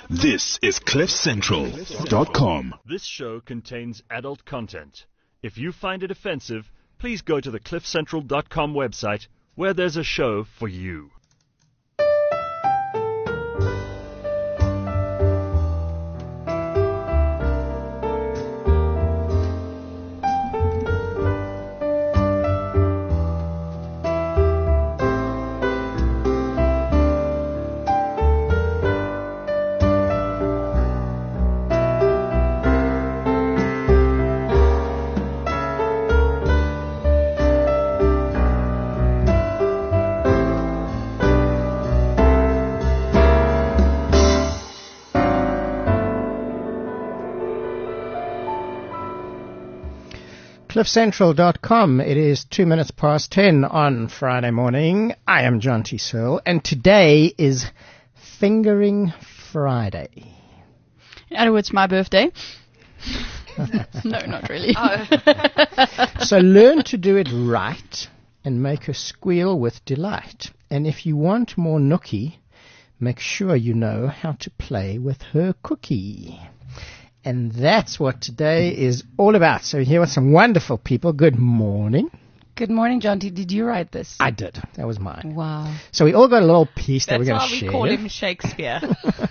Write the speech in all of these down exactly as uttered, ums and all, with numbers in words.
This is cliff central dot com. This show contains adult content. If you find it offensive, please go to the cliff central dot com website where there's a show for you. cliff central dot com. It is two minutes past ten on Friday morning. I am John T. Searle, and today is Fingering Friday. In other words, my birthday. No, not really. Oh. So learn to do it right and make her squeal with delight. And if you want more nookie, make sure you know how to play with her cookie. And that's what today is all about. So here are some wonderful people. Good morning. Good morning, John T. Did you write this? I did. That was mine. Wow. So we all got a little piece that That's we're going to why share. we call him Shakespeare.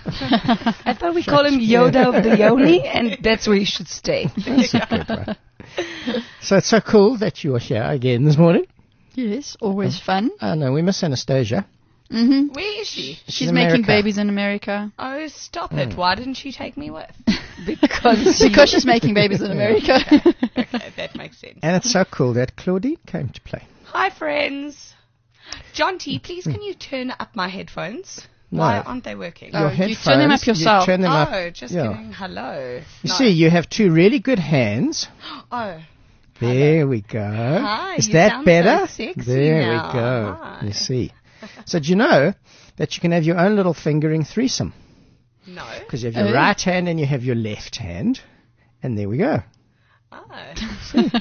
I thought we call him Yoda of the Yoni, and that's where you should stay. That's a good one. So it's so cool that you're here again this morning. Yes, always fun. I know, we miss Anastasia. Mm-hmm. Where is she? She's, She's making America. babies in America. Oh, stop it. Mm. Why didn't she take me with? Because because she's making babies in America. Okay. Okay, that makes sense. And it's so cool that Claudine came to play. Hi, friends. John T., please can you turn up my headphones? No. Why aren't they working? Oh, Your you headphones, turn them up yourself. You turn them oh, up. just yeah. kidding. Hello. You No. see, you have two really good hands. Oh. There we go. Hi, Is you that sound better? so sexy there now. we go. Hi. You see. So do you know that you can have your own little fingering threesome? No. Because you have your Oh. right hand and you have your left hand. And there we go. Oh.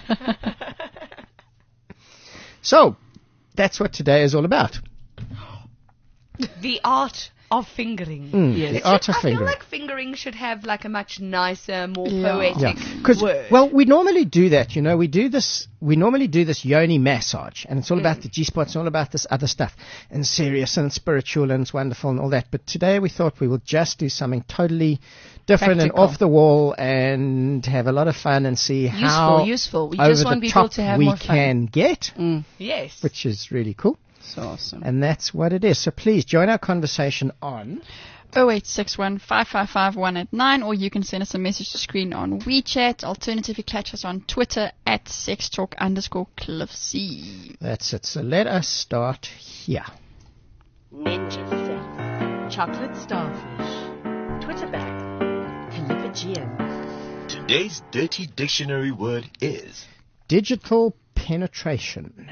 So, that's what today is all about. The art of fingering. Mm, Yes. the art of I fingering. feel like fingering should have like a much nicer, more Yeah. poetic Yeah, because word. well, we normally do that. You know, we do this. We normally do this yoni massage, and it's all about the G spot. It's all about this other stuff, and serious and spiritual, and it's wonderful and all that. But today we thought we would just do something totally different Practical. and off the wall, and have a lot of fun and see how useful. We over just want the people top to have we more fun. can get, Mm. Yes. which is really cool. So awesome. And that's what it is. So please join our conversation on. oh eight six one, five five five, one eight nine, or you can send us a message to screen on WeChat. Alternatively, catch us on Twitter at sextalk underscore cliffc. That's it. So let us start here. Ninja sex, chocolate starfish, twitterback, Californian. Today's dirty dictionary word is Digital penetration.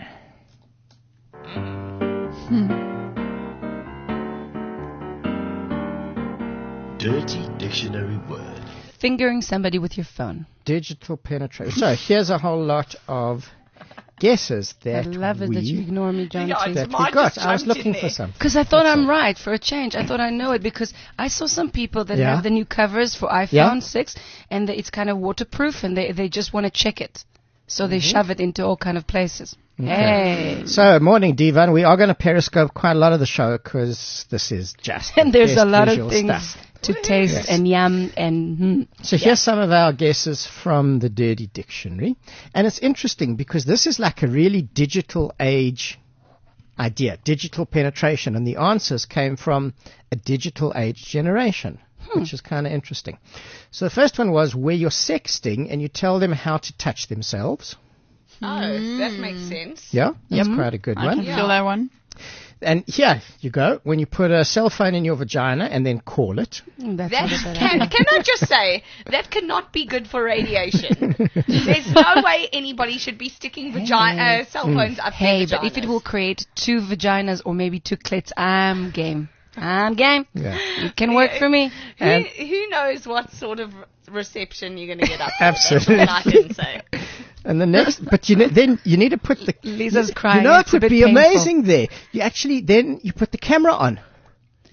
dirty dictionary word. Fingering somebody with your phone. Digital penetration. So here's a whole lot of guesses that I love it we, that you ignore me, John. Yeah, T. that Mine we got. just I was jumped in looking for there. some. Because I thought That's I'm all. right for a change. I thought I know it because I saw some people that Yeah. have the new covers for iPhone Yeah. six and they, it's kind of waterproof and they, they just want to check it. So they Mm-hmm. shove it into all kind of places. Hey. So, morning, Divan. We are going to periscope quite a lot of the show because this is just the And there's a best lot of visual things stuff. to taste Yes. and yum and hmm. So here's some of our guesses from the Dirty Dictionary. And it's interesting because this is like a really digital age idea, digital penetration. And the answers came from a digital age generation, Hmm. which is kind of interesting. So the first one was where you're sexting and you tell them how to touch themselves. Oh, that makes sense. Yeah, that's quite a good I one. can feel that one. And here you go. When you put a cell phone in your vagina and then call it. That's That not a bad can, idea. can I just say that cannot be good for radiation. There's no way anybody should be sticking vagina uh, cell phones up Hey, their but if it vaginas. will create two vaginas or maybe two clits, I'm game. I'm game. Yeah. It can work for me. Who, And- who knows what sort of reception you're going to get up there. Absolutely. That's all I can say. And the next, but you ne- then you need to put the. Lisa's you, crying. You know, It's it a would bit be painful. amazing there. You actually then you put the camera on.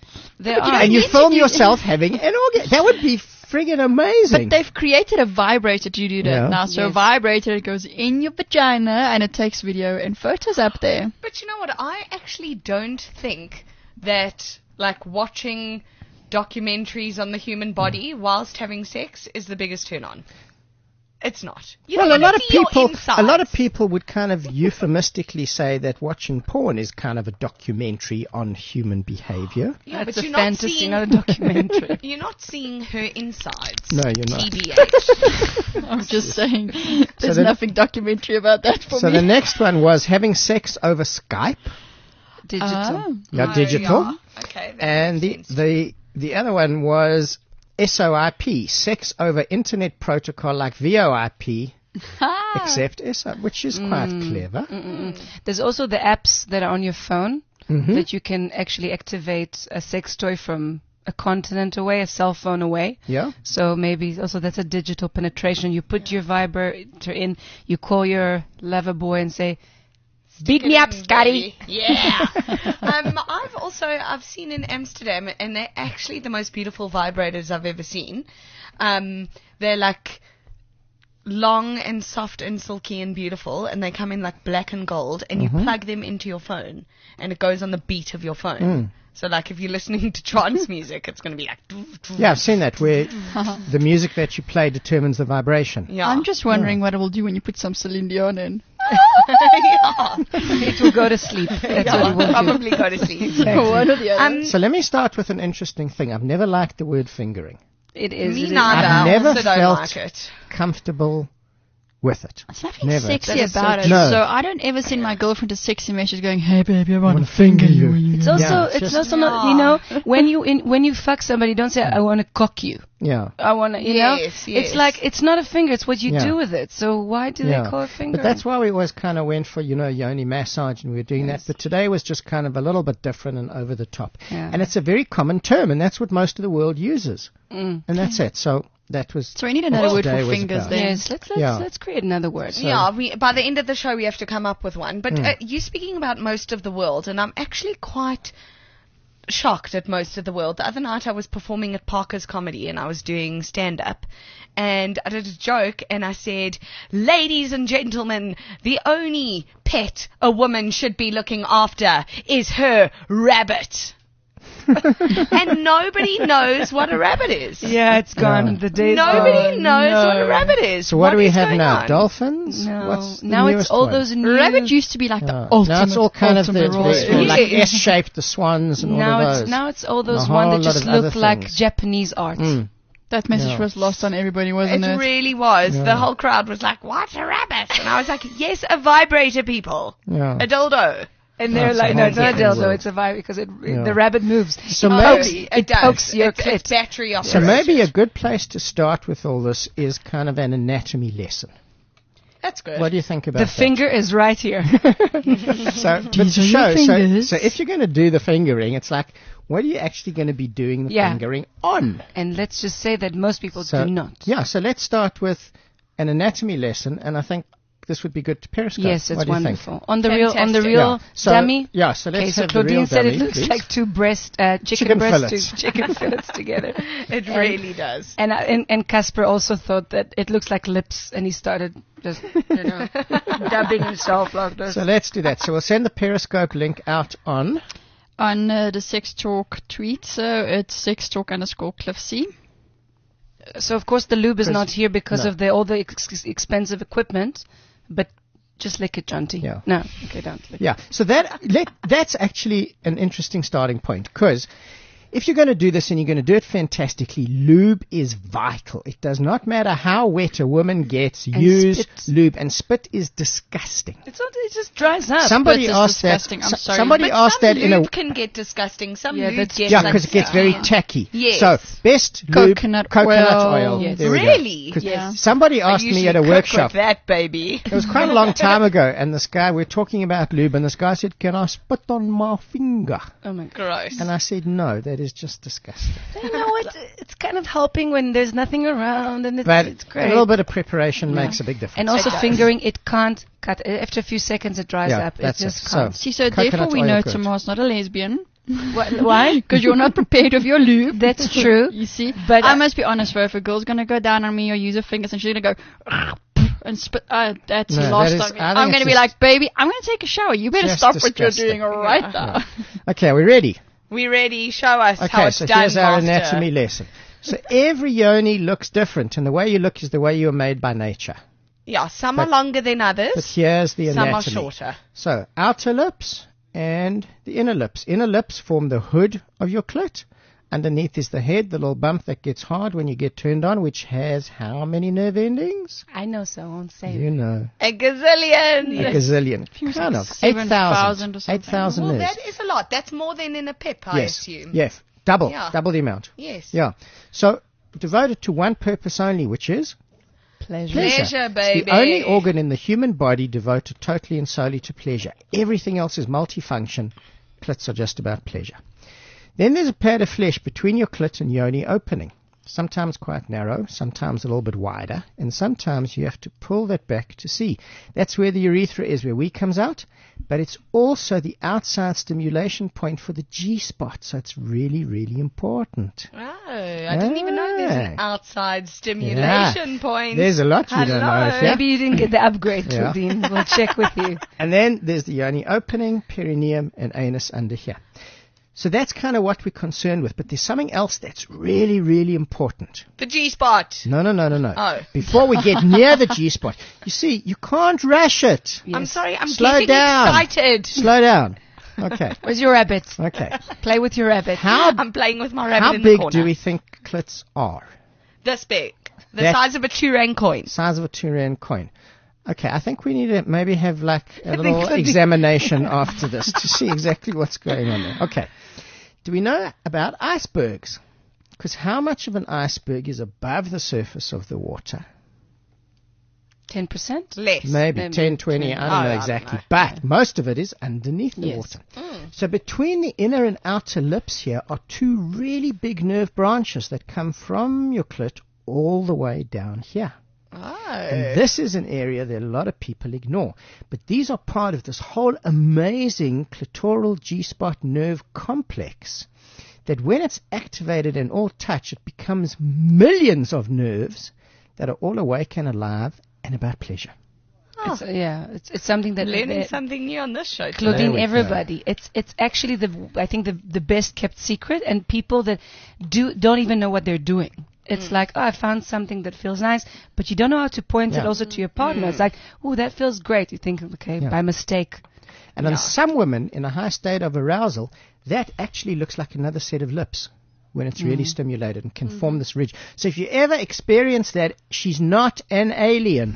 There are. and you need to film do- yourself having an orgasm. That would be friggin' amazing. But they've created a vibrator to do that Yeah. now. So a Yes. vibrator goes in your vagina and it takes video and photos up there. But you know what? I actually don't think that like watching documentaries on the human body whilst having sex is the biggest turn on. It's not. You well, don't a lot wanna of see your people, insides. a lot of people would kind of euphemistically say that watching porn is kind of a documentary on human behavior. Yeah, That's but a you're not fantasy, seeing, not a documentary. You're not seeing her insides. No, you're not. T B H. I'm just saying, there's the- nothing documentary about that for So me. the next one was having sex over Skype. Digital. Ah. Yeah, Oh, digital. yeah. Okay. That And the, makes sense. the the other one was S O I P, sex over internet protocol like V O I P, except S O, which is quite clever. There's also the apps that are on your phone Mhm. that you can actually activate a sex toy from a continent away, a cell phone away. Yeah. So maybe also that's a digital penetration. You put your vibrator in, you call your lover boy and say, beat me up, Scotty. Yeah. um, I've also I've seen in Amsterdam, and they're actually the most beautiful vibrators I've ever seen. Um, they're like long and soft and silky and beautiful, and they come in like black and gold, and you plug them into your phone, and it goes on the beat of your phone. So like if you're listening to trance music, it's going to be like. Yeah, I've seen that where the music that you play determines the vibration. Yeah. I'm just wondering what it will do when you put some Celine Dion in. yeah. It will go to sleep. That's what it will do. Probably go to sleep. One or the other. Um, So let me start with an interesting thing. I've never liked the word fingering. It is. me it is. neither. I've never also don't felt- like it. Comfortable with it. There's nothing Never. sexy That is so about it. No. So I don't ever send my girlfriend a sexy message going, "Hey baby, I want to finger you." when you It's get also, Yeah, it's just- also not, you know, when you in, when you fuck somebody, don't say, I want to cock you. Yeah. I want to, you Yes, know, yes. it's like, it's not a finger, it's what you Yeah. do with it. So why do Yeah. they call it finger? But that's why we always kind of went for, you know, yoni massage, and we were doing that. But today was just kind of a little bit different and over the top. Yeah. And it's a very common term, and that's what most of the world uses. Mm. And that's it. So that was. So we need another what word today for was fingers about. then. Yes, let's, let's, Yeah. let's create another word. Yeah, we, by the end of the show, we have to come up with one. But uh, you speaking about most of the world, and I'm actually quite shocked at most of the world. The other night I was performing at Parker's Comedy, and I was doing stand-up, and I did a joke, and I said, ladies and gentlemen, the only pet a woman should be looking after is her rabbit. And nobody knows what a rabbit is. Yeah, it's gone. No. The days Nobody gone. knows No. what a rabbit is. So what, do we is have going now? on? Dolphins? No, What's the now it's newest all one? those new. Rabbit used to be like the Yeah. ultimate. Now it's all kind of the, ultimate royal. the- the- like Yes. S-shaped, the swans and now all of it's those. now it's all those A ones whole that lot just of other look like things. Japanese art. Mm. That message Yeah. was lost on everybody, It wasn't it? really was. Yeah. The whole crowd was like, "What's a rabbit?" And I was like, "Yes, a vibrator, people. Yeah. A dildo." And they're That's like, a no, whole it's not a different dildo, world. it's a vibe because it, Yeah. the rabbit moves. So it maybe- pokes, it, it does. pokes your it's, it's clit. battery So operated. maybe a good place to start with all this is kind of an anatomy lesson. That's good. What do you think about The that? finger is right here. So, but These to are your show, so, fingers. so if you're going to do the fingering, it's like, what are you actually going to be doing the Yeah. fingering on? And let's just say that most people So, do not. Yeah, so let's start with an anatomy lesson, and I think this would be good to Periscope. Yes, What it's do you wonderful. think? On the real, on the Fantastic. real Yeah. So, dummy. Yeah, so let's Okay, so have the real Claudine said dummy, it looks please. like two breast uh, chicken, Chicken breasts fillets. to chicken fillets together. It really does. And, I- and and Casper also thought that it looks like lips, and he started just you know dubbing himself like this. So let's do that. So we'll send the Periscope link out on. On uh, the Sex Talk tweet, so it's Sex Talk underscore Cliff C. So of course the lube is Chris- not here because no. of the all the ex- expensive equipment, but just lick it, Jonty. Yeah. No, okay, don't lick Yeah, so that let, that's actually an interesting starting point, because if you're going to do this and you're going to do it fantastically, lube is vital. It does not matter how wet a woman gets, And use spit. lube. And spit is disgusting. It's not, it just dries up. Somebody Spit is asked that. disgusting. I'm so- sorry. Somebody But asked some that in a lube can get disgusting. Some Yeah, lube that's- gets yeah, like because it gets very sticky. tacky. Yes. So best lube, Coconut coconut oil. oil. Yes. There we go. Really? 'Cause Yes. Somebody I asked me usually at a cook workshop. with that baby. It was quite a long time ago, and this guy, we we're talking about lube, and this guy said, "Can I spit on my finger?" Oh my god. Gross. And I said, "No, that is just disgusting." You know what? It's kind of helping when there's nothing around, and it's, But it's a great. little bit of preparation makes a big difference. And also It does. fingering, it can't cut. After a few seconds, it dries Yeah, up. It that's just it. can't. So- See, so Coconut therefore we oil know good. Tamar's not a lesbian. What, why? Because you're not prepared with your lube. That's true. You see? But But I uh, must be honest, though, if a girl's going to go down on me or use her fingers and she's going to go and spit, uh, that's No, lost that is- on me. I think I'm going to it's be just- like, baby, I'm going to take a shower. You better Just stop what you're disgusting. doing right Yeah. now. Okay, are we ready? We ready? Show us how Okay, it's so done, here's our master. anatomy lesson. So every yoni looks different, and the way you look is the way you are made by nature. Yeah, some But- are longer than others. But here's the Some anatomy. are shorter. So outer lips and the inner lips. Inner lips form the hood of your clit. Underneath is the head, the little bump that gets hard when you get turned on, which has how many nerve endings? I know, so I won't say You it. know, A gazillion. a gazillion. was Kind like of. seven eight thousand thousand. or something. eight thousand Well, nerves. that is a lot. That's more than in a pip, I yes. assume. Yes. Double. Yeah. Double the amount. Yes. Yeah. So devoted to one purpose only, which is Pleasure. pleasure. Pleasure, It's baby. the only organ in the human body devoted totally and solely to pleasure. Everything else is multifunction. Clits are just about pleasure. Then there's a pad of flesh between your clit and yoni opening. Sometimes quite narrow, sometimes a little bit wider, and sometimes you have to pull that back to see. That's where the urethra is, where wee comes out, but it's also the outside stimulation point for the G-spot, so it's really, really important. Oh, I didn't even know there's an Ah. outside stimulation Yeah. point. There's a lot you don't know. Hello. If you- Maybe you didn't get the upgrade, Yeah. Claudine. We'll check with you. And then there's the yoni opening, perineum, and anus under here. So that's kind of what we're concerned with. But there's something else that's really, really important. The G-spot. No, no, no, no, no. Oh. Before we get near the G-spot, you see, you can't rush it. I'm Yes. sorry, I'm Slow getting down. excited. Slow down. Okay. Where's your rabbit? Okay. Play with your rabbit. How, I'm playing with my rabbit how in the big corner. do we think clits are? This big. The That- size of a two-rand coin. Size of a two-rand coin. Okay, I think we need to maybe have like a little think so. examination after this to see exactly what's going on there. Okay. Do we know about icebergs? Because how much of an iceberg is above the surface of the water? ten percent? Less. Maybe Maybe ten, twenty, I Oh, don't know I don't exactly. know. But most of it is underneath the Yes. water. So between the inner and outer lips here are two really big nerve branches that come from your clit all the way down here. Oh. And this is an area that a lot of people ignore. But these are part of this whole amazing clitoral G-spot nerve complex that when it's activated and all touch, it becomes millions of nerves that are all awake and alive and about pleasure. It's, uh, yeah, it's, it's something that Learning that- something new on this show. today. There Claudine, we go. everybody. It's it's actually the I think the the best kept secret, and people that do don't even know what they're doing. It's like, oh, I found something that feels nice, but you don't know how to point it Yeah. also to your partner. It's like, oh, that feels great. You think, okay, Yeah. by mistake. And on some women in a high state of arousal, that actually looks like another set of lips when it's really stimulated and can form this ridge. So if you ever experience that, she's not an alien.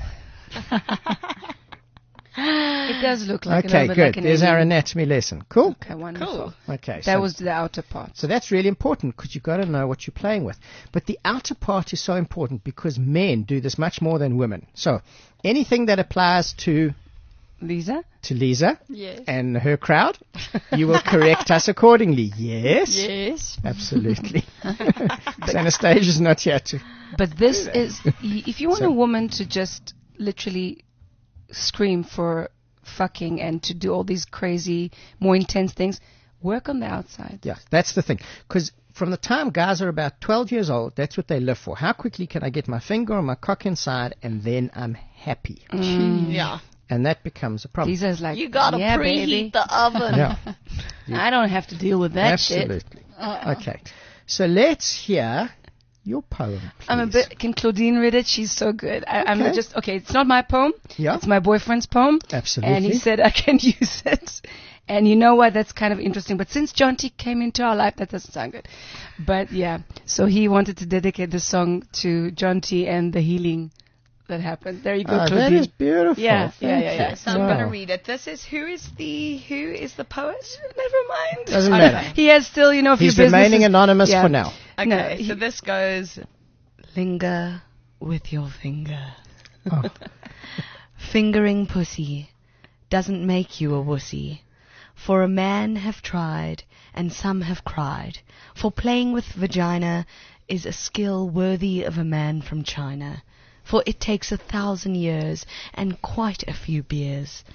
It does look like a Okay, little bit good. like an There's our alien. anatomy lesson. Cool? Okay, wonderful. Okay. That so, was the outer part. so that's really important because you've got to know what you're playing with. But the outer part is so important because men do this much more than women. So anything that applies to Lisa? to Lisa Yes. and her crowd, you will correct us accordingly. Yes? Yes. Absolutely. Anastasia's not here to. But this is, y- if you want So- a woman to just literally scream for fucking and to do all these crazy, more intense things, work on the outside. Yeah, that's the thing. Because from the time guys are about twelve years old, that's what they live for. How quickly can I get my finger or my cock inside and then I'm happy? Yeah. And that becomes a problem. Lisa's like, You gotta yeah, preheat baby. the oven. Yeah, I don't have to deal with that shit. absolutely. Okay. So let's hear your poem, please. I'm a bit. Can Claudine read it? She's so good. I, I'm Okay. just okay. It's not my poem. Yeah. It's my boyfriend's poem. Absolutely. And he said I can use it. And you know what? That's kind of interesting. But since John T came into our life, that doesn't sound good. But yeah. So he wanted to dedicate the song to John T and the healing that happened. There you go, Ah, that Claudine. is beautiful. Yeah, Thank yeah, yeah, yeah. you. So I'm Wow. going to read it. This is who is the who is the poet? Never mind. Doesn't I don't matter. know. He has still, you know, a few He's remaining businesses- anonymous Yeah. for now. Okay, No, so he- this goes. Linger with your finger. Oh. Fingering pussy doesn't make you a wussy. For a man have tried, and some have cried. For playing with vagina is a skill worthy of a man from China. For it takes a thousand years and quite a few beers.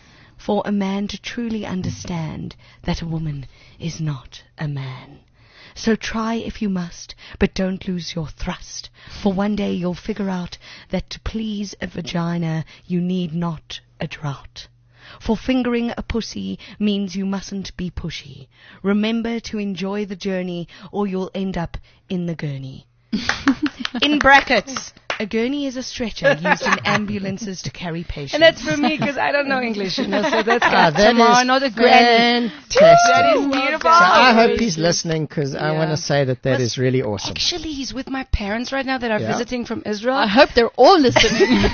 for a man to truly understand that a woman is not a man. So try if you must, but don't lose your thrust, for one day you'll figure out that to please a vagina you need not a drought. For fingering a pussy means you mustn't be pushy. Remember to enjoy the journey or you'll end up in the gurney. In brackets, a gurney is a stretcher used in ambulances to carry patients. And that's for me because I don't know English, you know, so that's Ah, that tomorrow, is not a granny. fantastic. That is beautiful. So I hope he's listening because I Yeah. want to say that that Was- is really awesome. Actually, he's with my parents right now that are Yeah. visiting from Israel. I hope they're all listening.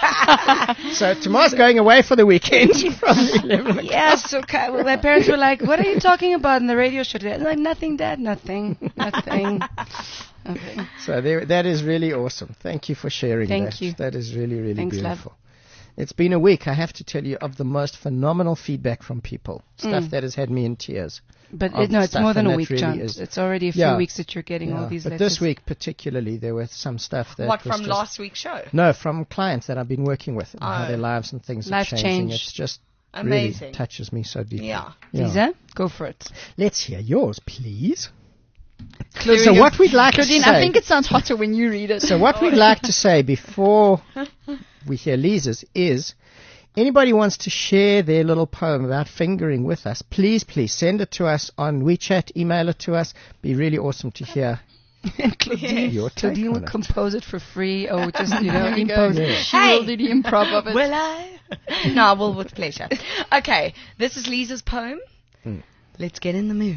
So tomorrow's going away for the weekend from eleven o'clock. Yeah, so ki- well, my parents were like, "What are you talking about in the radio show today?" I'm like, "Nothing, Dad. Nothing. Nothing." Okay. So there, that is really awesome. Thank you for sharing Thank that. you. That is really, really Thanks, love. beautiful. It's been a week, I have to tell you, of the most phenomenal feedback from people. Stuff Mm. that has had me in tears. But Of it, no, it's stuff, more than and a that week, really John. is- It's already a few Yeah. weeks that you're getting Yeah, all these but letters. this week particularly, there was some stuff that What, was from just- last week's show? No, from clients that I've been working with, and how Oh. their lives and things Life are changing. change. It's just Amazing. really touches me so deeply. Yeah. Lisa, go for it. Let's hear yours, please. There So we go. what we'd like Claudine, to say. I think it sounds hotter when you read it. So what we'd like to say before we hear Lisa's is, anybody wants to share their little poem about fingering with us, please, please send it to us on WeChat, email it to us. Be really awesome to hear Claudine, your take Claudine on will it. compose it for free or just, you know, There we go. impose Yeah. it. She will do the improv of it. Will I? No, I will with pleasure. Okay, this is Lisa's poem. Hmm. Let's get in the mood.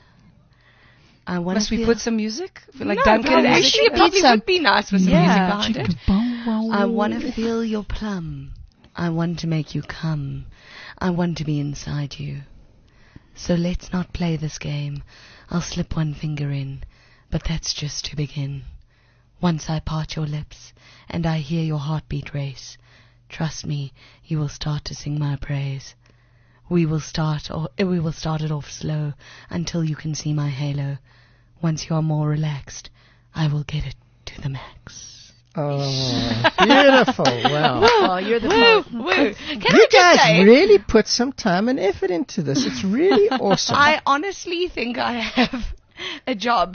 I want Must to we feel... put some music? Like no, Duncan but music? actually, it probably some- would be nice with some Yeah. music behind it. I want to feel your plum. I want to make you come. I want to be inside you. So let's not play this game. I'll slip one finger in, but that's just to begin. Once I part your lips and I hear your heartbeat race, trust me, you will start to sing my praise. We will start, or we will start it off slow until you can see my halo. Once you are more relaxed, I will get it to the max. Oh, beautiful. Wow. Oh, you're the Woo, poet. woo. Can You I just guys say, really put some time and effort into this. It's really awesome. I honestly think I have a job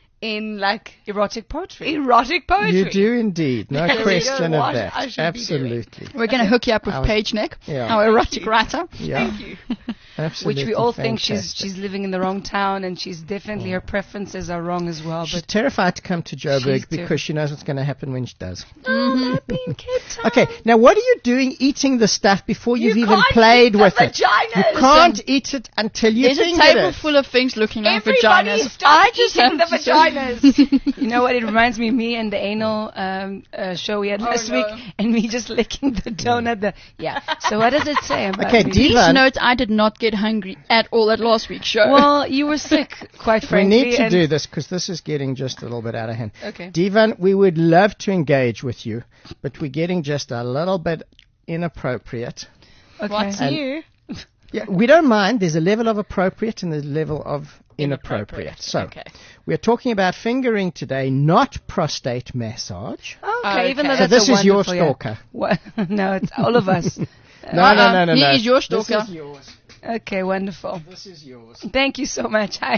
in like Erotic poetry. erotic poetry. You do indeed. No There we question go. of What that. I should be doing. Absolutely. We're going to hook you up with I was- Paige Nick, Yeah. our erotic writer. Yeah. Thank you. Absolutely. Which we all think she's fantastic. she's living in the wrong town, and she's definitely her preferences are wrong as well. She's But terrified to come to She's Joburg too. because she knows what's going to happen when she does. Oh, that being Cape Town. Okay, now what are you doing eating the stuff before you've You even can't played eat the with it? vaginas. You can't eat it until you There's a finger table it. full of things looking like Everybody vaginas. stop I just eating have the to say- vaginas. you know what? It reminds me of me and the anal um, uh, show we had Oh, last no. week, and me just licking the donut. The yeah. So what does it say about Okay, me? Dee- Please Ivan. note, I did not get hungry at all at last week's show. Well, you were sick, quite We frankly. need to and do this because this is getting just a little bit out of hand. Okay. Divan, we would love to engage with you, but we're getting just a little bit inappropriate. Okay. What's And- new? Yeah, we don't mind. There's a level of appropriate and there's a level of inappropriate. So Okay. we're talking about fingering today, not prostate massage. Okay, even though Okay. So that's this a is your wonderful, yeah. stalker. What? No, it's all of us. No, no, no, no, He no. is your This stalker. is yours. Okay, wonderful. This is yours. Thank you so much. Hi.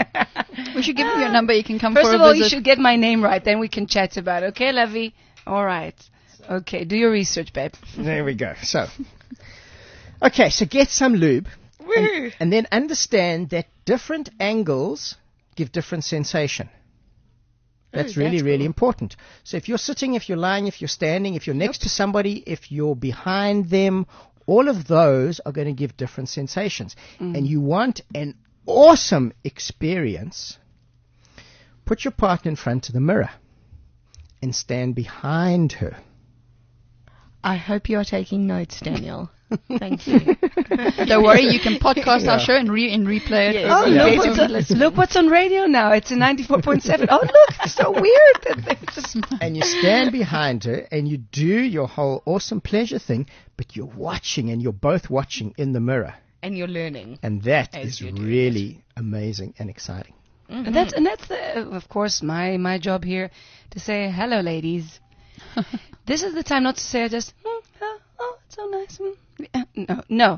We should give him your number. You can come First for of a all, visit. you should get my name right. Then we can chat about it. Okay, Lovey? All right. Okay, do your research, babe. There we go. So, okay, so get some lube. And, and then understand that different angles give different sensation. That's really, really important. So if you're sitting, if you're lying, if you're standing, if you're next to somebody, if you're behind them, all of those are going to give different sensations. And you want an awesome experience, put your partner in front of the mirror and stand behind her. I hope you are taking notes, Daniel. Thank you. Don't worry, you can podcast Yeah. our show and, re- and replay it. Oh, over Yeah. look, and what's over. on, look what's on radio now. It's a ninety-four point seven. Oh, look, it's so weird. That they just And you stand behind her and you do your whole awesome pleasure thing, but you're watching and you're both watching in the mirror. And you're learning. And that As is you do really amazing and exciting. And that's and that's the, of course my my job here to say hello, ladies. This is the time not to say just mm, oh, oh it's so nice. Mm. Uh, No, no,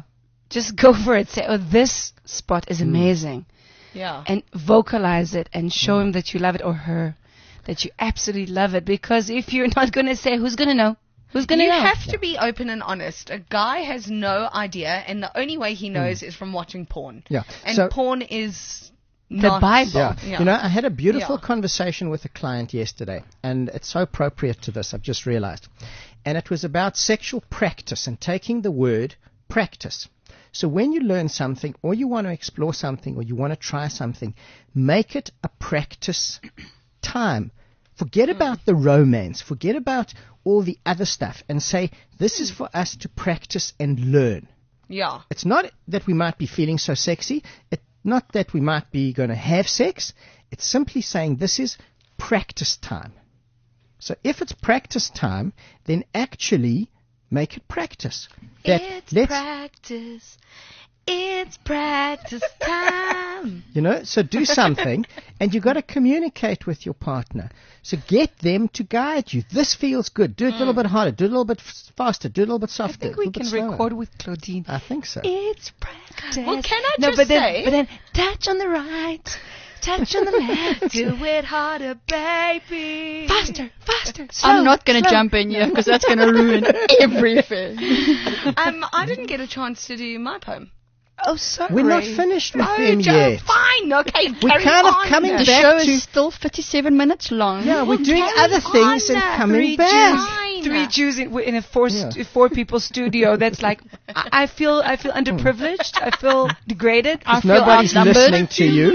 just go for it. Say, oh, this spot is amazing. Yeah. And vocalize it and show him that you love it, or her, that you absolutely love it. Because if you're not going to say, who's going to know? Who's going to You know? have to be open and honest. A guy has no idea, and the only way he knows is from watching porn. Yeah. And So- porn is The not Bible. Yeah. Yeah. You know, I had a beautiful Yeah. conversation with a client yesterday, and it's so appropriate to this, I've just realized. And it was about sexual practice and taking the word practice. So when you learn something, or you want to explore something, or you want to try something, make it a practice time. Forget about the romance. Forget about all the other stuff, and say, this is for us to practice and learn. Yeah. It's not that we might be feeling so sexy. It's not that we might be going to have sex. It's simply saying this is practice time. So if it's practice time, then actually make it practice. That It's let's- practice. It's practice time. You know, so do something, and you've got to communicate with your partner. So get them to guide you. This feels good. Do it a little bit harder. Do it a little bit f- faster. Do it a little bit I softer. think a we little bit can slower. record with Claudine. I think so. It's practice. Well, can I no, just but then, say- but then touch on the right, touch on the left, Do it harder, baby. faster, faster. I'm slower, not going to slower. jump in here because that's going to ruin everything. Um, I didn't get a chance to do my poem. Oh, sorry. We're not finished with Oh, them Joe, yet. fine. Okay, We're carry kind of on. coming The back show to- is still fifty-seven minutes long. Yeah, we're doing carry other things on, and uh, coming Three back. Jews, Fine. three Jews in, in a four Yeah. st- four people studio. That's like I, I feel I feel underprivileged. I feel degraded. I If feel nobody's outnumbered. listening to you,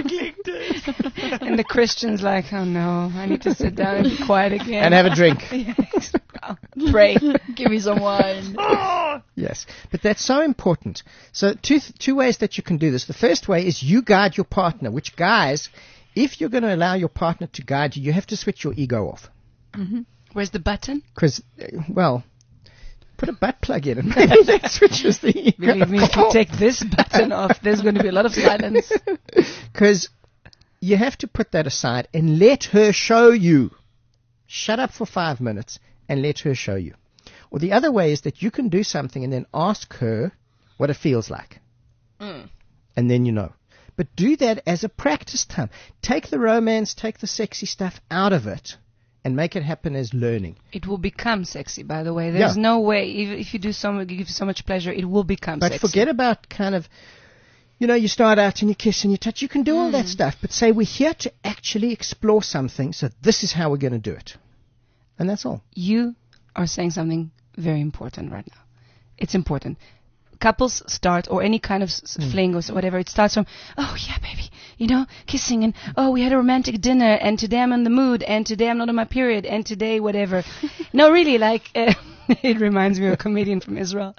And the Christian's like, oh no, I need to sit down and be quiet again and have a drink. pray. Give me some wine. Yes, but that's so important. So two th- two ways that you can do this. The first way is you guide your partner, which, guys, if you're going to allow your partner to guide you, you have to switch your ego off. Where's the button? Because, well, put a butt plug in and maybe that switches the ego. Believe me, if you take this button off, there's going to be a lot of silence. Because you have to put that aside and let her show you. Shut up for five minutes and let her show you. Or the other way is that you can do something and then ask her what it feels like. Mm. And then you know. But do that as a practice time. Take the romance, take the sexy stuff out of it, and make it happen as learning. It will become sexy, by the way. There's Yeah. no way, if, if you do so, give you so much pleasure, it will become But sexy. forget about kind of, you know, you start out and you kiss and you touch. You can do all that stuff. But say we're here to actually explore something, so this is how we're going to do it. And that's all. You are saying something very important right now. It's important. Couples start, or any kind of s- fling or s- whatever, it starts from, oh yeah, baby, you know, kissing, and oh, we had a romantic dinner, and today I'm in the mood, and today I'm not on my period, and today whatever. No, really, like, uh, it reminds me of a comedian from Israel.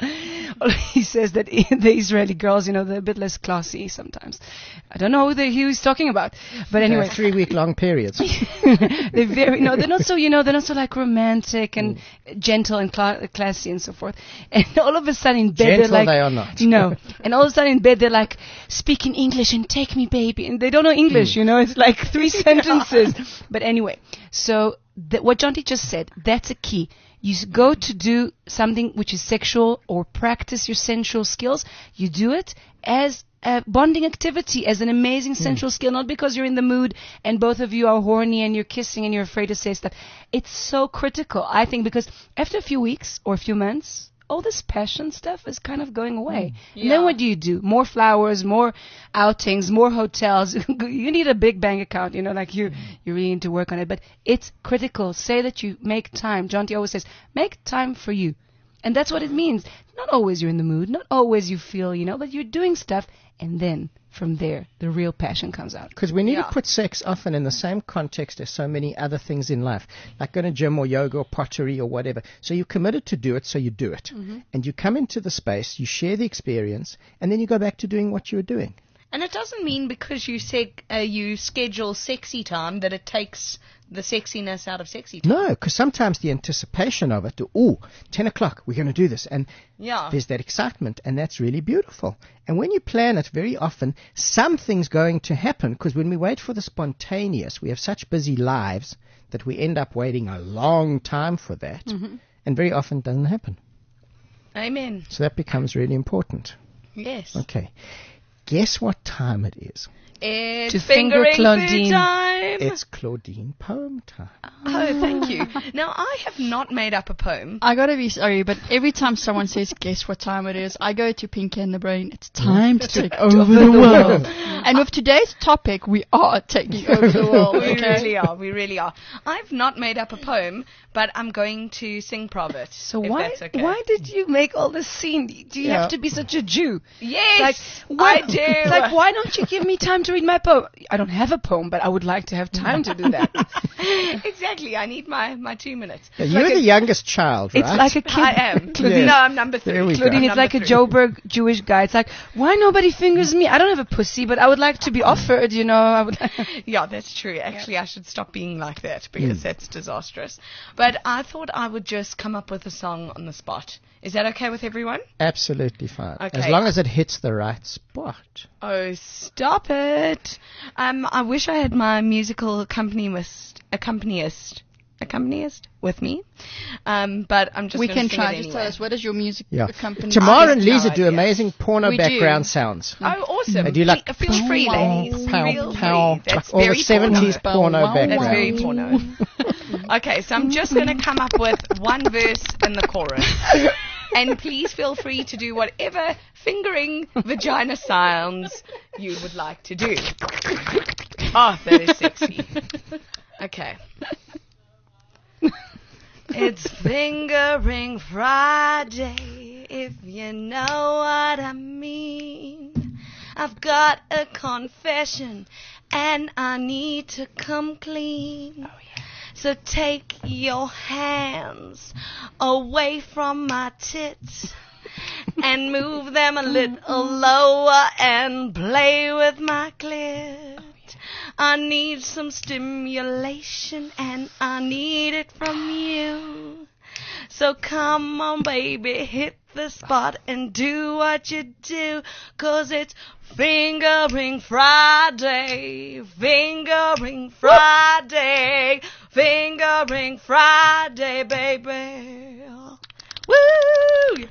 He says that the Israeli girls, you know, they're a bit less classy sometimes. I don't know who the, he was talking about, but anyway. Uh, three week long periods. They're very no, they're not so you know they're not so like romantic and gentle and cla- classy and so forth. And all of a sudden in bed Gentle they're like they are not. no, and all of a sudden in bed they're like speaking English and take me baby, and they don't know English. You know, it's like three sentences. But anyway, so th- what Jonty just said, that's a key. You s- go to do something which is sexual or practice your sensual skills. You do it as a bonding activity, as an amazing sensual skill, not because you're in the mood and both of you are horny and you're kissing and you're afraid to say stuff. It's so critical, I think, because after a few weeks or a few months, all this passion stuff is kind of going away. And then Yeah. what do you do? More flowers, more outings, more hotels. You need a big bank account, you know, like you, you really need to work on it. But it's critical. Say that you make time. Jonty always says, make time for you. And that's what it means. Not always you're in the mood, not always you feel, you know, but you're doing stuff, and then from there, the real passion comes out. Because we need Yeah. to put sex often in the same context as so many other things in life, like going to gym or yoga or pottery or whatever. So you're committed to do it, so you do it. And you come into the space, you share the experience, and then you go back to doing what you were doing. And it doesn't mean because you seg- uh, you schedule sexy time that it takes the sexiness out of sexy time. No, because sometimes the anticipation of it, oh, ten o'clock, we're going to do this. And Yeah. there's that excitement, and that's really beautiful. And when you plan it, very often, something's going to happen, because when we wait for the spontaneous, we have such busy lives that we end up waiting a long time for that, and very often it doesn't happen. Amen. So that becomes really important. Yes. Okay. Guess what time it is? It's To finger fingering Claudine. food time. It's Claudine poem time. Oh, thank you. Now, I have not made up a poem. I gotta be sorry, but every time someone says, guess what time it is, I go to Pinky and the Brain. It's time to take over the world. And with today's topic, we are taking over the world. We Okay? really are. We really are. I've not made up a poem, but I'm going to sing prov it. So if why that's okay. why did you make all this scene? Do you Yeah. have to be such a Jew? Yes, Like I why, do. It's like why don't you give me time to read my poem? I don't have a poem, but I would like to have time to do that. Exactly. I need my, my two minutes. Yeah, you're like the a- youngest child, right? It's like a kid. I am. Yeah. No, I'm number three. There we go. Claudine, I'm it's like number a three. Joburg Jewish guy. It's like, why nobody fingers me? I don't have a pussy, but I would like to be offered, you know. I would. Yeah, that's true. Actually, I should stop being like that because that's disastrous. But I thought I would just come up with a song on the spot. Is that okay with everyone? Absolutely fine. As Okay. long as it hits the right spot. Oh, stop it. Um, I wish I had my musical accompanist, accompanist, accompanist with me. Um, but I'm just We gonna can sing try. it Just anyway. tell us, what is your music Yeah. accompaniment? Tamara and have no Lisa do idea. amazing porno We do. background sounds. Oh, awesome. They do like Fe- feel free, pow, ladies. pow, Feel pow, free. That's all the very seventies porno. porno Wow, wow, That's background. very porno. Okay, so I'm just going to come up with one verse and the chorus. And please feel free to do whatever fingering vagina sounds you would like to do. Oh, that is sexy. Okay. It's Fingering Friday, if you know what I mean. I've got a confession and I need to come clean. Oh, yeah. So take your hands away from my tits and move them a little lower and play with my clit. I need some stimulation and I need it from you. So come on, baby, hit the spot and do what you do, 'cause it's Fingering Friday, Fingering Friday, Fingering Friday, baby. Woo!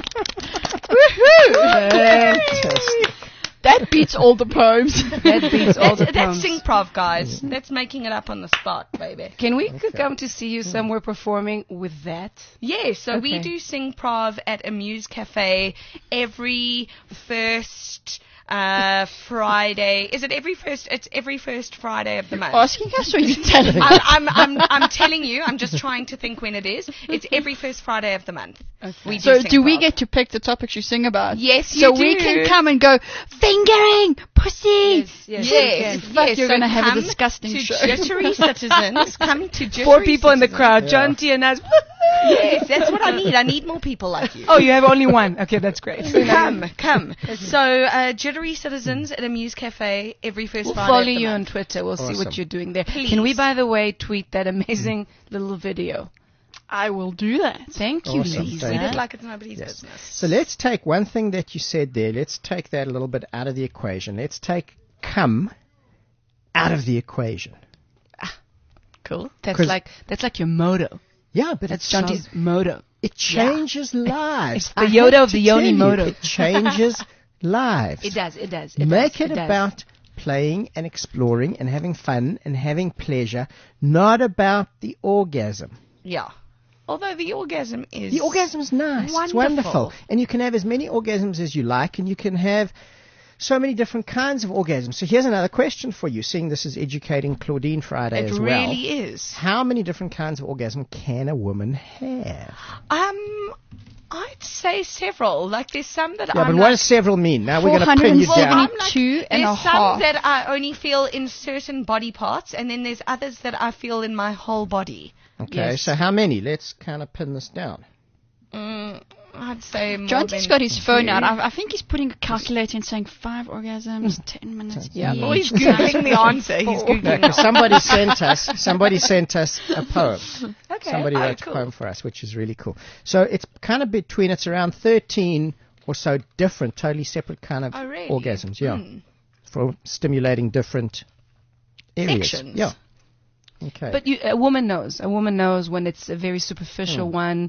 Fantastic. That beats all the poems. That beats all the That's, that's poems. Singprov, guys. That's making it up on the spot, baby. Can we could come to see you somewhere performing with that? Yeah, so we Okay. do Singprov at Amuse Cafe every first uh, Friday. Is it every first? It's every first Friday of the month. Asking us or you telling us? I'm, I'm, I'm, I'm telling you. I'm just trying to think when it is. It's every first Friday of the month. We do So do we Singprov. get to pick the topics you sing about? Yes, So you we do. can come and go, fingering, pussy. Yes, yes, Yes, Fuck, yes, you're so gonna have a come disgusting to show. Jittery Citizens. Come to Jittery Four people in the Citizens. crowd, John T and us. Yes, that's what I need. I need more people like you. Oh, you have only one. Okay, that's great. Come, come. So, uh, Jittery Citizens at Amuse Cafe every first We'll Friday follow of the you on month. Twitter. We'll see Awesome. what you're doing there. Please. Can we, by the way, tweet that amazing little video? I will do that. Thank you, Awesome. Lisa. Thank Treat you. it like it's nobody's Yes. business. So let's take one thing that you said there. Let's take that a little bit out of the equation. Let's take come out of the equation. Cool. That's 'Cause- like that's like your motto. Yeah, but That's it sounds- Jonty's motto. It changes lives. It's the I Yoda have of the to tell Yoni you, motto. It changes lives. It does. It does. It Make does, it, does. about playing and exploring and having fun and having pleasure, not about the orgasm. Yeah. Although the orgasm is... The orgasm's nice. It's Wonderful. wonderful. And you can have as many orgasms as you like, and you can have so many different kinds of orgasms. So here's another question for you, seeing this is Educating Claudine Friday It as well. really is. How many different kinds of orgasm can a woman have? Um, I'd say several. Like, there's some that Yeah, I'm but like, what does several mean? Now we're going to pin you four hundred down. seventy- Two and there's a some half. that I only feel in certain body parts, and then there's others that I feel in my whole body. Okay, Yes. so how many? Let's kind of pin this down. Mm, I'd say more Jonty's than got his phone two. out. I, I think he's putting a calculator and saying five orgasms, ten minutes. Yeah. Oh, he's Googling the answer. He's Googling Because somebody sent us, somebody sent us a poem. Okay. Somebody Oh, wrote cool. a poem for us, which is really cool. So it's kind of between, it's around thirteen or so different, totally separate kind of Oh, really? orgasms. Yeah, Hmm. for stimulating different areas. Sections. Yeah. Okay. But you, a woman knows. A woman knows when it's a very superficial Hmm. one.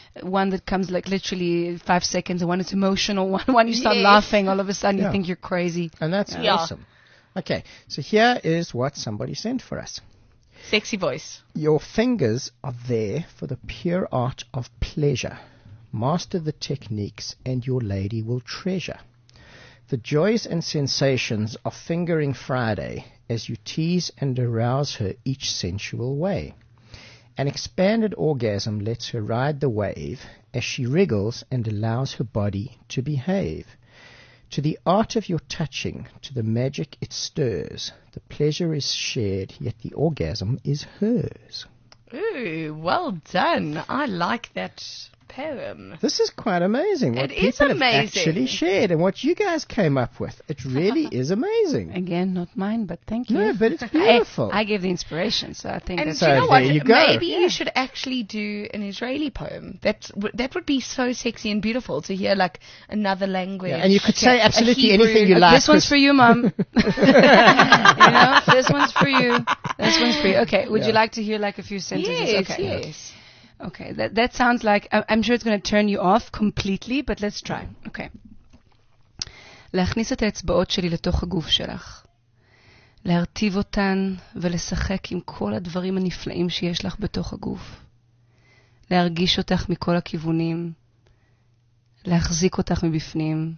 one that comes like literally five seconds, and one is emotional, one, one you start Yes. laughing, all of a sudden Yeah. you think you're crazy. And that's Yeah. awesome. Okay, so here is what somebody sent for us. Sexy voice. Your fingers are there for the pure art of pleasure. Master the techniques and your lady will treasure the joys and sensations of fingering Friday as you tease and arouse her each sensual way. An expanded orgasm lets her ride the wave as she wriggles and allows her body to behave. To the art of your touching, to the magic it stirs, the pleasure is shared, yet the orgasm is hers. Ooh, well done. I like that poem. This is quite amazing. What It is people have amazing. actually shared and what you guys came up with. It really is amazing. Again, not mine, but thank you. No, but it's beautiful. I, I gave the inspiration, so I think And that's do you So know what? there you go. Maybe you should actually do an Israeli poem. That w- that would be so sexy and beautiful to hear, like another language. Yeah, and you could say A absolutely Hebrew- anything you Uh, like. this one's 'cause- for you, Mom. you know, this one's for you. This one's for you. Okay, would you Yeah. like to hear like a few sentences? Yes, okay. yes. Okay, that that sounds like I- I'm sure it's going to turn you off completely, but let's try. Okay. להכניס את האצבעות שלי לתוך הגוף שלך. להרטיב אותן ולשחק עם כל הדברים הנפלאים שיש לך בתוך הגוף. להרגיש אותך מכל הכיוונים. להחזיק אותך מבפנים.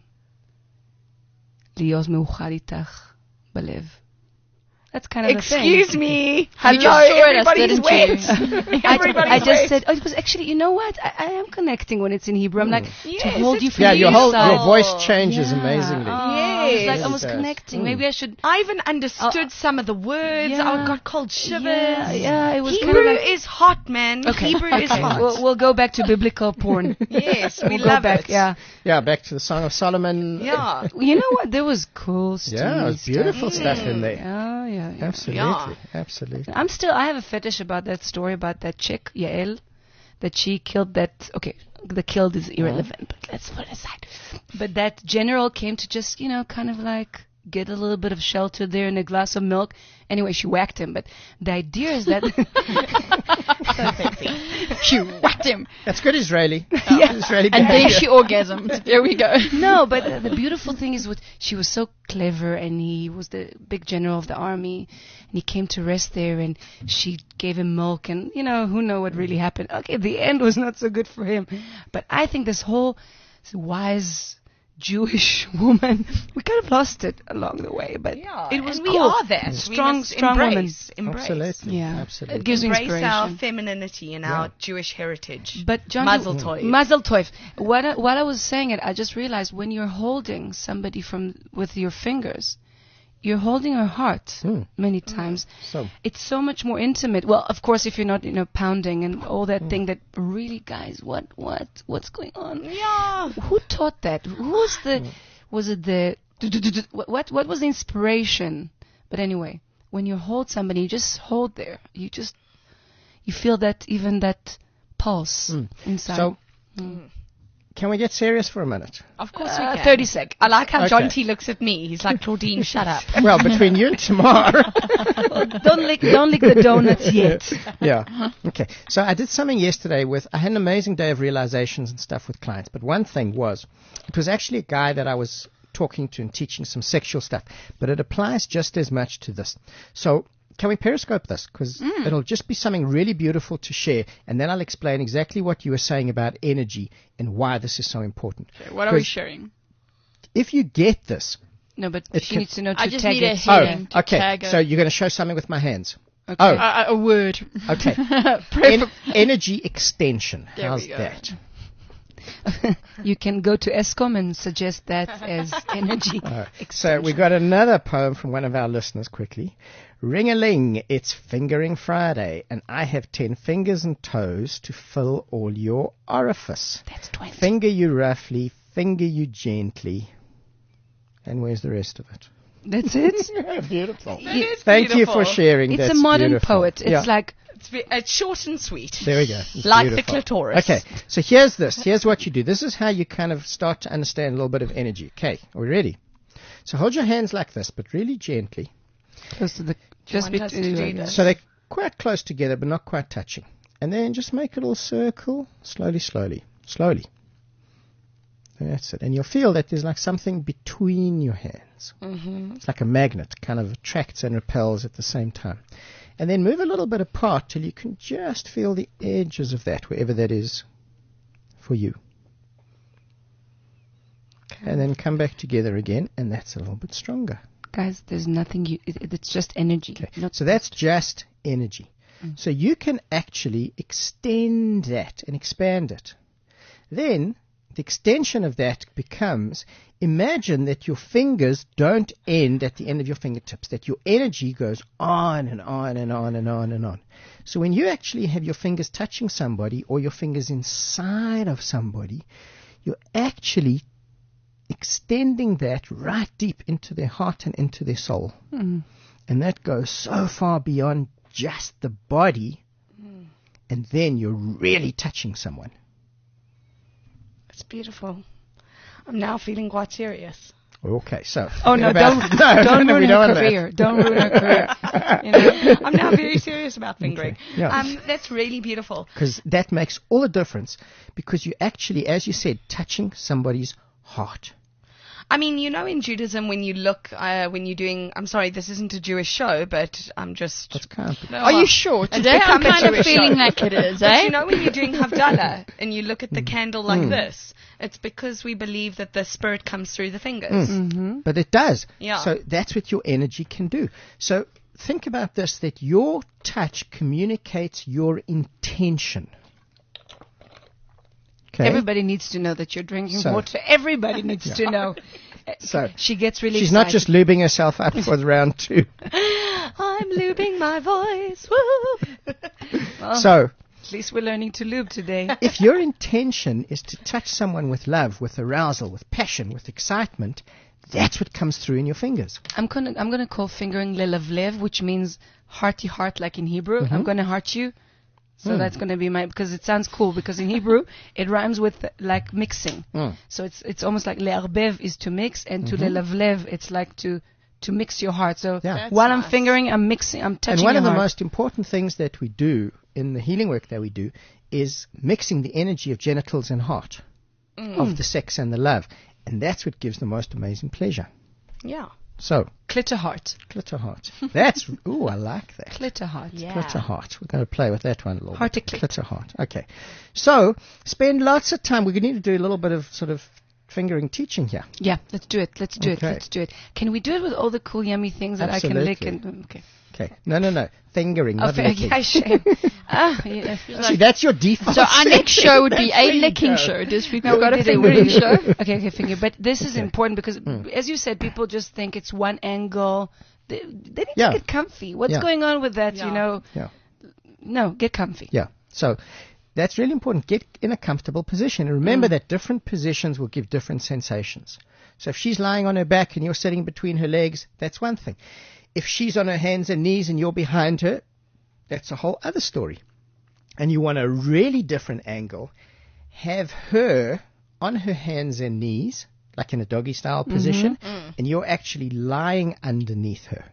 להיות מאוחד איתך בלב. That's kind of the thing. Excuse me. You Hello, just saw it, everybody's didn't wet. you? I, Everybody's I just wet. said, oh, it was actually, you know what? I, I am connecting when it's in Hebrew. I'm like, to Yes, hold you it's for yeah, your whole your beautiful. voice changes Yeah. amazingly. Oh, I was like, Yes. I was It does. connecting. Mm. Maybe I should. I even understood some of the words. Yeah. I got cold shivers. Yeah, yeah, it was Hebrew kind of like. is hot, man. Okay, Hebrew okay. is hot. We'll, we'll go back to biblical porn. Yes, we we'll love go back. it. Yeah. Yeah, back to the Song of Solomon. Yeah. You know what? There was cool stuff. Yeah, it was beautiful stuff in there. Yeah, yeah, yeah. Absolutely, absolutely. I'm still, I have a fetish about that story about that chick, Yael, that she killed that, okay, the killed is irrelevant, but let's put it aside. But that general came to just, you know, kind of like get a little bit of shelter there in a glass of milk. Anyway, she whacked him, but the idea is that... She whacked him. That's good Israeli. Yeah. Israeli And behavior. then she orgasmed. There we go. No, but uh, the beautiful thing is what she was so clever, and he was the big general of the army, and he came to rest there, and she gave him milk, and you know, who know what really happened. Okay, the end was not so good for him, but I think this whole wise Jewish woman, we kind of lost it along the way, but Yeah, it was and we cool. are that. Strong, we must strong women. embrace, embrace. Absolutely, Yeah. absolutely. It gives me Embrace our inspiration. femininity and our Jewish heritage. But John, Mazel tov. Mazel tov. What I, while I was saying it, I just realized when you're holding somebody from with your fingers, you're holding her heart Mm. many times. So, It's so much more intimate. Well, of course, if you're not, you know, pounding and all that thing that really, guys, what, what, what's going on? Yeah. Who taught that? Who was the? Was it the? What, what, what was the inspiration? But anyway, when you hold somebody, you just hold there. You just, you feel that even that pulse Mm. inside. so Mm. can we get serious for a minute? Of course Uh, we can. thirty seconds. I like how Okay. John T looks at me. He's like, Claudine, shut up. Well, between you and Tamar. Don't lick, don't lick the donuts yet. Yeah. Okay. So I did something yesterday with, I had an amazing day of realizations and stuff with clients. But one thing was, it was actually a guy that I was talking to and teaching some sexual stuff. But it applies just as much to this. So can we periscope this? Because it'll just be something really beautiful to share. And then I'll explain exactly what you were saying about energy and why this is so important. What are we 'Cause sharing? If you get this. No, but It she can- needs to know to I just tag need a it. heading Oh, to okay. tag So it. you're going to show something with my hands. Okay. Oh. Uh, a word. Okay. Pray En- for- energy extension. There How's we go. that? You can go to ESCOM and suggest that as energy. Uh, so we got another poem from one of our listeners quickly. Ring-a-ling, it's Fingering Friday, and I have ten fingers and toes to fill all your orifice. That's twenty. Finger you roughly, finger you gently. And where's the rest of it? That's it. Beautiful. It is Thank you beautiful. for sharing. It's That's a modern beautiful. poet. It's Yeah. like It's, ve- it's short and sweet. There we go. It's Like the beautiful. clitoris. Okay, so here's this. Here's what you do. This is how you kind of start to understand a little bit of energy. Okay, are we ready? So hold your hands like this, but really gently. close to the you just want us to between do like this? So they're quite close together, but not quite touching. And then just make a little circle, slowly, slowly, slowly. That's it. And you'll feel that there's like something between your hands. Mm-hmm. It's like a magnet, kind of attracts and repels at the same time. And then move a little bit apart till you can just feel the edges of that, wherever that is for you. Okay. And then come back together again, and that's a little bit stronger. Guys, there's nothing you, it, it's just energy. Okay. Not So that's just energy. Mm. So you can actually extend that and expand it. Then the extension of that becomes, imagine that your fingers don't end at the end of your fingertips, that your energy goes on and on and on and on and on. So when you actually have your fingers touching somebody or your fingers inside of somebody, you're actually extending that right deep into their heart and into their soul. Mm. And that goes so far beyond just the body, Mm. and then you're really touching someone. It's beautiful. I'm now feeling quite serious. Okay, so. Oh, no, about- don't, no, don't no, we ruin don't her want that. career. Don't ruin her career. You know? I'm now very serious about fingering. Okay, yeah. Um, that's really beautiful. Because that makes all the difference, because you actually, as you said, touching somebody's heart. I mean, you know, in Judaism, when you look, uh, when you're doing, I'm sorry, this isn't a Jewish show, but I'm just. That's kind of. No, Are you sure? it's Today I'm become a kind of Jewish feeling show. like it is, But eh? you know, when you're doing Havdalah and you look at the candle like Mm. this, it's because we believe that the spirit comes through the fingers. Mm. Mm-hmm. But it does. Yeah. So that's what your energy can do. So think about this, that your touch communicates your intention. Okay? Everybody needs to know that you're drinking So- water. Everybody needs to know. So She gets really she's excited. not just lubing herself up for the round two. I'm lubing my voice. Woo! Well, So at least we're learning to lube today. if your intention is to touch someone with love, with arousal, with passion, with excitement, that's what comes through in your fingers. I'm gonna I'm gonna call fingering lelavlev, which means hearty heart, like in Hebrew. Mm-hmm. I'm gonna heart you. So Mm. that's gonna be my, because it sounds cool, because in Hebrew it rhymes with like mixing. Mm. So it's it's almost like le'arbev is to mix, and to Mhm. lelavlev it's like to to mix your heart. So Yeah. That's while I'm nice. fingering, I'm mixing, I'm touching And one your of the heart. most important things that we do in the healing work that we do is mixing the energy of genitals and heart, Mm. of the sex and the love. And that's what gives the most amazing pleasure. Yeah. So, Clitter heart. glitter heart. That's, ooh, I like that. Clitter heart. Yeah. Glitter heart. We're going to play with that one a little Heart bit. to clit. Glitter heart. Okay. So, spend lots of time. We're going to need to do a little bit of sort of fingering teaching here. Yeah, let's do it. Let's do Okay. it. Let's do it. Can we do it with all the cool, yummy things that I can lick? Absolutely. And okay. Okay. No, no, no. Fingering, Oh, not fa- licking. yeah, shame. ah, yeah. See, that's your default. So our next show would be That's where a you licking go. show. This week No, we've we got a did it, we fingering did show. it. Okay, okay, finger. But this is Okay. important because, Mm. as you said, people just think it's one angle. They, they need Yeah. to get comfy. What's Yeah. going on with that? Yeah. You know? Yeah. No, get comfy. Yeah. So that's really important. Get in a comfortable position. And remember Mm. that different positions will give different sensations. So if she's lying on her back and you're sitting between her legs, that's one thing. If she's on her hands and knees and you're behind her, that's a whole other story. And you want a really different angle, have her on her hands and knees, like in a doggy style position, and you're actually lying underneath her.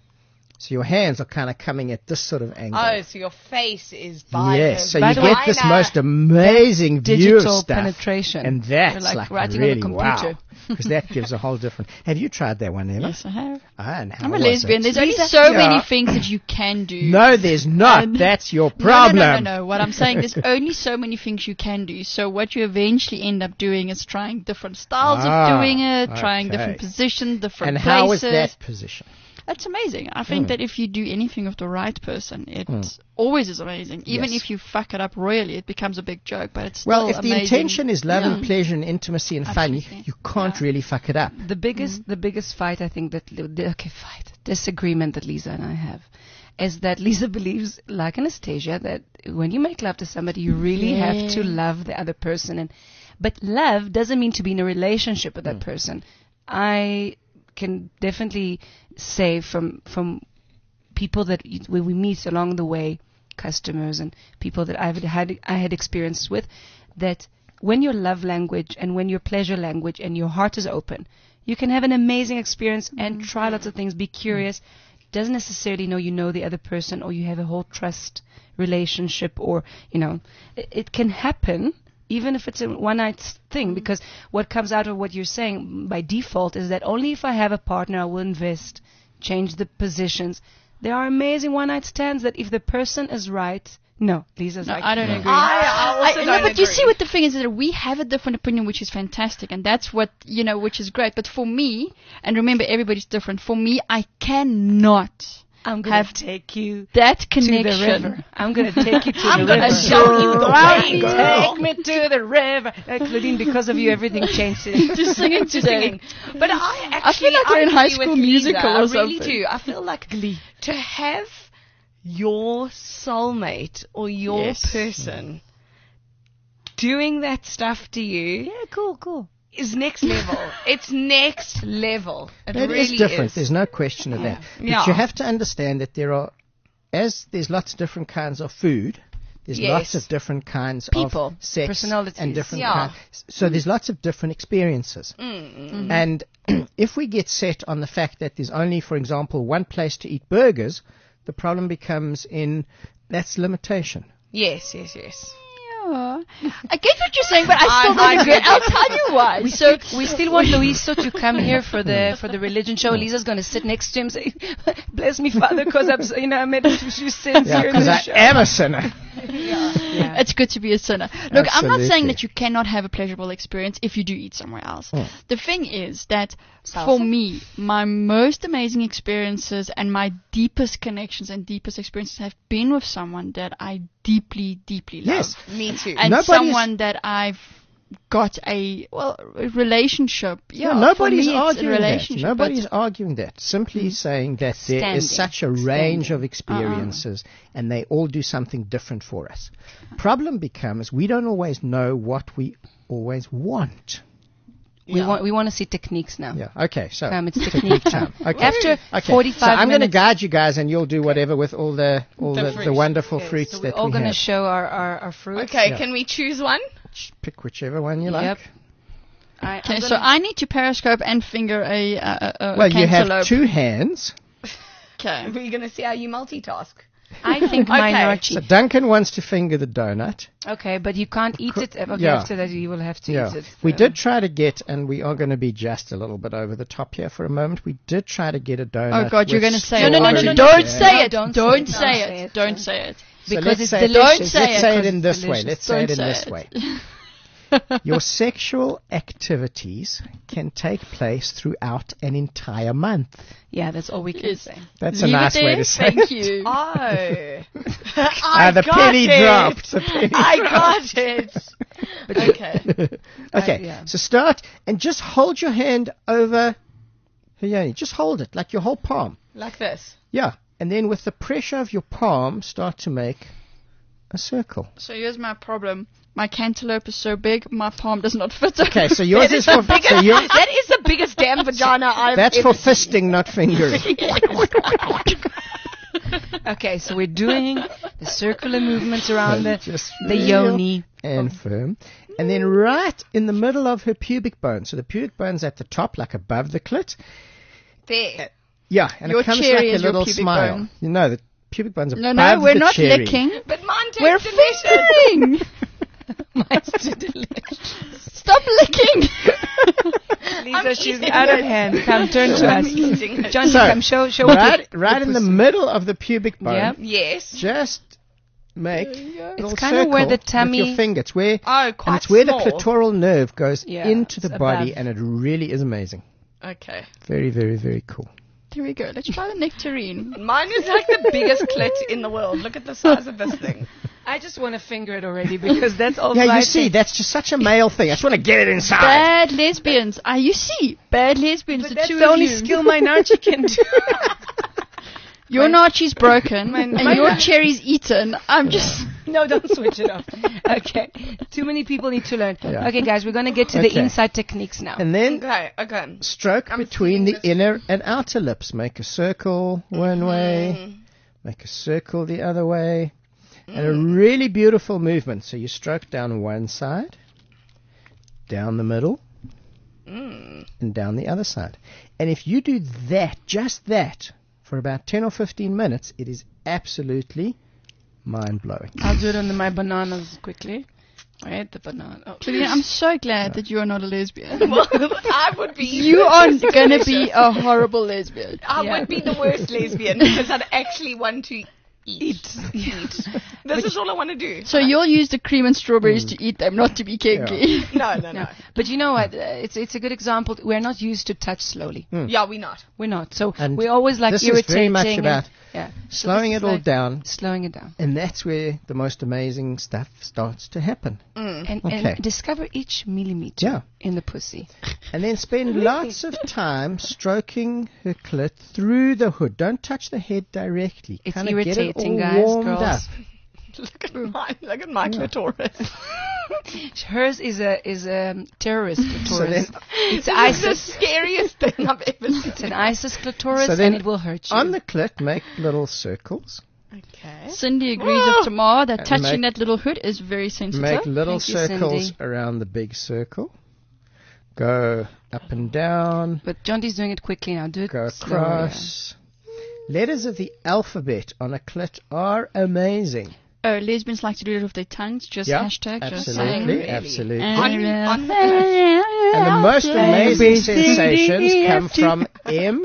So your hands are kind of coming at this sort of angle. Oh, so your face is by Yes, the so By you the get way, this Lina, most amazing view of Digital stuff. penetration. And that's Like like, writing on a really computer. wow. Because that gives a whole different... Have you tried that one, Emma? Yes, I have. Ah, and how I'm a was lesbian. it? There's only Lisa? so Yeah. many things that you can do. No, there's not. And- That's your No, problem. No, no, no, no. What I'm saying, there's only so many things you can do. So what you eventually end up doing is trying different styles Ah, of doing it, trying okay. different positions, different And how is places. that position? It's amazing. I think Mm. that if you do anything with the right person, it Mm. always is amazing. Even Yes. if you fuck it up royally, it becomes a big joke. But it's Well, still if the amazing. intention is love and Yeah. pleasure and intimacy and fun, you, Absolutely. you can't Yeah. really fuck it up. The biggest, the biggest fight I think that the- okay, fight disagreement that Lisa and I have is that Lisa believes, like Anastasia, that when you make love to somebody, you really Yeah. have to love the other person. And but love doesn't mean to be in a relationship with that person. I can definitely say from from people that y- when we meet along the way, customers and people that I've had I had experiences with, that when your love language and when your pleasure language and your heart is open, you can have an amazing experience and try lots of things, be curious. doesn't necessarily know you know the other person or you have a whole trust relationship, or, you know, it, it can happen even if it's a one-night thing, because what comes out of what you're saying by default is that only if I have a partner I will invest, change the positions. There are amazing one-night stands that if the person is right, no, Lisa's No, like, I don't no. agree. I, I also I, don't no, but agree. you see what the thing is, that we have a different opinion, which is fantastic, and that's what, you know, which is great. But for me, and remember, everybody's different. For me, I cannot I'm going have to take you that to the connection. river. I'm going to take you to I'm the gonna river. show you the way, girl. Take me to the river. Uh, Claudine, because of you, everything changed. Just singing to today. singing. But I actually, like we're in I High agree with School Lisa. Musical or I really something. do. I feel like to have your soulmate or your Yes. person doing that stuff to you Yeah, cool, cool. is next level. It's next level. It, It really is different. is. There's no question of that. But Yeah. you have to understand that there are, as there's lots of different kinds of food, there's Yes. lots of different kinds People, of sex personalities. and different Yeah. kinds. So there's lots of different experiences. Mm-hmm. And if we get set on the fact that there's only, for example, one place to eat burgers, the problem becomes in that's limitation. Yes, yes, yes. Yeah. I get what you're saying, but I still I- don't I agree. get I'll it. tell you why. We So still, we still want Luiso to come here for the for the religion show. Lisa's going to sit next to him and say, bless me, Father, because I'm, you know, I made a few sins Yeah, here in because the I show. am a sinner. Yeah. it's good to be a sinner. Look, I'm not saying Absolutely. that you cannot have a pleasurable experience if you do eat somewhere else. Mm. The thing is that Salsa? for me, my most amazing experiences and my deepest connections and deepest experiences have been with someone that I deeply, deeply love. Yes. Me too. And Nobody's- someone that I've got a well a relationship. Yeah, Yeah, nobody's for me, it's a arguing that. relationship, Nobody's but- arguing that. Simply saying that there Standing. is such a range Standing. of experiences and they all do something different for us. Problem becomes we don't always know what we always want. We want we want to see techniques now. Yeah. Okay. So Um, it's technique time. time. Okay. After Okay. forty-five so I'm going to minutes. guide you guys, and you'll do whatever with all the all The the, the, fruits. wonderful Okay, fruits so we're that all we going to have. show our, our, our fruits. Okay, Yeah. can we choose one? Pick whichever one you Yep. like. I, Okay, I'm so gonna- I need to periscope and finger a, a, a, a Well, you have cantaloupe. two hands. Okay. We're going to see how you multitask. I think mine Okay. are So cheap. Duncan wants to finger the donut. Okay, but you can't eat it. Okay, Yeah. after that you will have to Yeah. eat it. We Uh, did try to get, and we are going to be just a little bit over the top here for a moment. We did try to get a donut. Oh God, you're with going to say No, it. no, no, aren't no, you? no, Don't no. say No, it. don't Don't say say it. it. Don't say it. So because let's it's say, delicious. Don't say let's it. say it Because in it's this way. delicious. Let's say it Don't in say this it. way. Your sexual activities can take place throughout an entire month. Yeah, that's all we can Yes. say. That's Leave a nice it way there. to say Thank it. you. Oh. Ah, the got penny it. dropped. The penny I got it. Okay. Okay, Uh, yeah. so start and just hold your hand over her yoni. Just hold it, like your whole palm. Like this. Yeah, and then with the pressure of your palm, start to make a circle. So here's my problem. My cantaloupe is so big, my palm does not fit. Okay, so yours is for so your, That is the biggest damn vagina I've that's ever for fisting, not fingering. Okay, so we're doing the circular movements around the, Just the real yoni. and firm, and then right in the middle of her pubic bone. So the pubic bone's at the top, like above the clit. There. Yeah, and Your it comes cherry like a is your little pubic smile. bone. You know, the pubic bone's above No, no, we're the not cherry. licking. But mine tastes We're delicious. fingering. Mine's too delicious. Stop licking. Lisa, she's eating out of it. hand. Come, turn to I'm us. eating it. Johnny, So, come, show, show what right, the- right the in the pussy- middle of the pubic bone. Yep. Yes. Just make a little It's kinda circle where the with tummy- your finger. It's where, Oh, quite and it's where small. the clitoral nerve goes Yeah, into the it's body, above. and it really is amazing. Okay. Very, very, very cool. Here we go. Let's try the nectarine. Mine is like the biggest clit in the world. Look at the size of this thing. I just want to finger it already because that's all Yeah, you right. see, that's just such a male thing. I just want to get it inside. Bad lesbians. Ah, you see, bad lesbians. But the that's two the of only you. skill my Narchi can do. Your Nachi's broken Mine- and mine- your cherry's eaten. I'm just. No, don't switch it off. Okay. Too many people need to learn. Yeah. Okay, guys, we're going to get to the Okay. inside techniques now. And then Okay, okay. stroke I'm between the seeing this. inner and outer lips. Make a circle one way, make a circle the other way, and a really beautiful movement. So you stroke down one side, down the middle, and down the other side. And if you do that, just that, for about ten or fifteen minutes. It is absolutely mind-blowing. I'll do it on the, my bananas quickly. I ate the banana. Oh. Claudine, I'm so glad that you are not a lesbian. Well, I would be. You are going to be a horrible lesbian. I Yeah. would be the worst lesbian because I'd actually want to eat. Eat. This is all I want to do. So you'll use the cream and strawberries to eat them, not to be kinky. No, no, no. No. But you know what? Uh, it's it's a good example. We're not used to touch slowly. Yeah, we're not. We're not. So And we always like this is irritating. very much and- about yeah. slowing this it is all like down, Slowing it down. and that's where the most amazing stuff starts to happen. And, Okay. and discover each millimeter Yeah. in the pussy. And then spend lots of time stroking her clit through the hood. Don't touch the head directly. It's Kinda irritating, get it all guys, warmed girls. up. Look at mine. Look at my clitoris. Hers is a is a terrorist clitoris. So then- it's This is the ISIS. scariest thing I've ever seen. It's an ISIS clitoris, So then and it will hurt you. On the clit, make little circles. Okay. Cindy agrees with Tamar that And touching make- that little hood is very sensitive. Make little Thank you, circles Cindy. around the big circle. Go up and down. but John D's doing it quickly now. Do it Go slower, across. Letters of the alphabet on a clit are amazing. Oh, lesbians like to do it with their tongues. Just Yeah, hashtag, just absolutely, saying. absolutely. On, And, on the And the most amazing sensations come from M,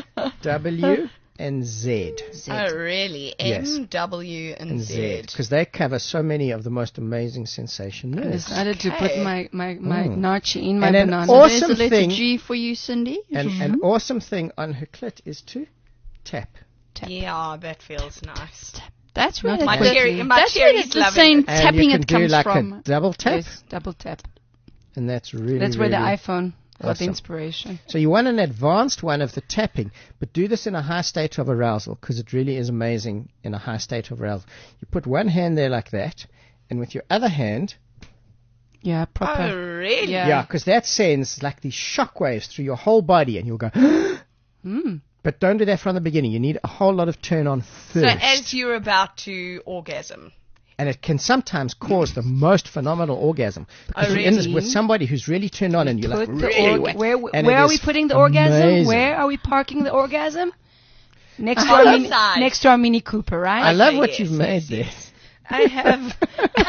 W, and Z. Oh, really? Yes. M, W, and, And Z. Z, because they cover so many of the most amazing sensation I nerves. decided to put Okay. my, my, my Mm. Nachi in my And an banana. awesome there's the letter thing- G for you, Cindy. And an awesome thing on her clit is to tap. Yeah, that feels nice. That's where Not the, My quickly. cherry, my that's where cherry's the loving same it. And tapping you can it do comes like from. a double tap, Yes, double tap. and that's really, That's where the really iPhone got the awesome. inspiration. So you want an advanced one of the tapping, but do this in a high state of arousal, because it really is amazing in a high state of arousal. You put one hand there like that, and with your other hand, Yeah, Oh, proper. really? Yeah. yeah, because that sends like these shock waves through your whole body, and you'll go, Mm. but don't do that from the beginning. You need a whole lot of turn on So first. as you're about to orgasm. And it can sometimes cause the most phenomenal orgasm. Because Oh, you're in this really? with somebody who's really turned on, and you're like, Put the really org- wet. where And where it are we is putting the orgasm? amazing. Where are we parking the orgasm? Next to On our the mini, side. next to our Mini Cooper, right? I love Okay, what yes, you've yes, made yes. there. I have.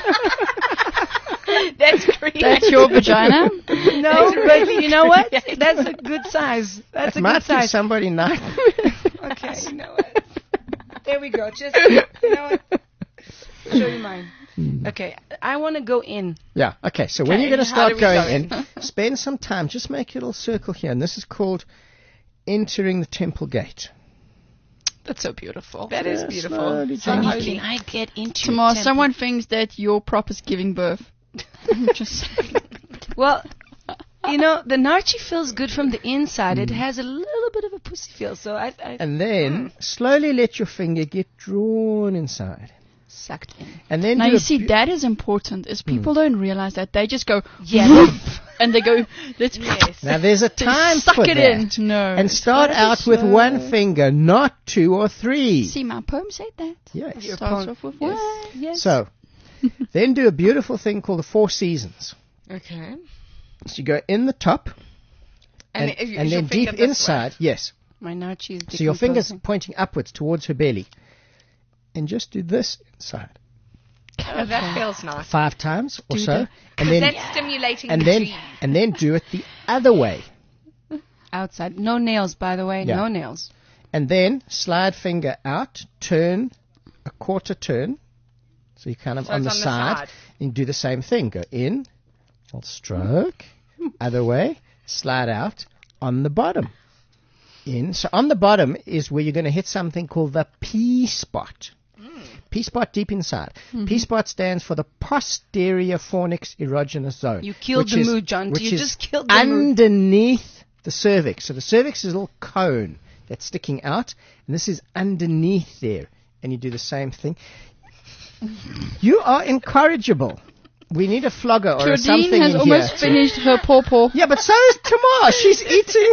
That's great. That's your vagina. No, but you know what? That's a good size. That's It a might good give size. somebody nice. Okay, you know what? There we go. Just you know what? Show you mine. Okay, I want to go in. Yeah, okay, so when Okay, you're going to how do start we going go in, spend some time, just make a little circle here, and this is called entering the temple gate. That's so beautiful. That is Yeah, beautiful. slowly, So gently. holy. I get into Tamar, temple? someone thinks that your prop is giving birth. I'm just saying. Well, you know, the Nachi feels good from the inside. It has a little bit of a pussy feel, so I, I And then slowly let your finger get drawn inside. sucked in. And then Now do you a see, bu- that is important. Is people don't realize that they just go Yeah. and they go let's Yes. Now there's a they time suck for it that. in. No, And it's start gotta be out with slow. one finger, not two or three. See, my poem said that. Yes. Your Starts poem- off with yes. one. Yes. So, then do a beautiful thing called the four seasons. Okay. So you go in the top, And, and, if you- and is your then finger deep this inside, yes. My Nachi is So your finger's decomposing. pointing upwards towards her belly. And just do this inside. way? Oh, that feels nice. Five times or Do so. the- And Because then, that's stimulating and the then, G. and then do it the other way. Outside. No nails, by the way. Yeah. No nails. And then slide finger out, turn a quarter turn. So you're kind of So on, it's the, on the side, side. And do the same thing. Go in, little stroke, other way, slide out on the bottom. In. So on the bottom is where you're going to hit something called the P spot. P spot deep inside. P spot stands for the posterior fornix erogenous zone. You killed which the is- mood, John. Which You is just killed the mood. underneath the cervix. So the cervix is a little cone that's sticking out, and this is underneath there. And you do the same thing. You are incorrigible. We need a flogger or Claudine something has in almost here. finished her pawpaw. Yeah, but so is Tamar. She's eating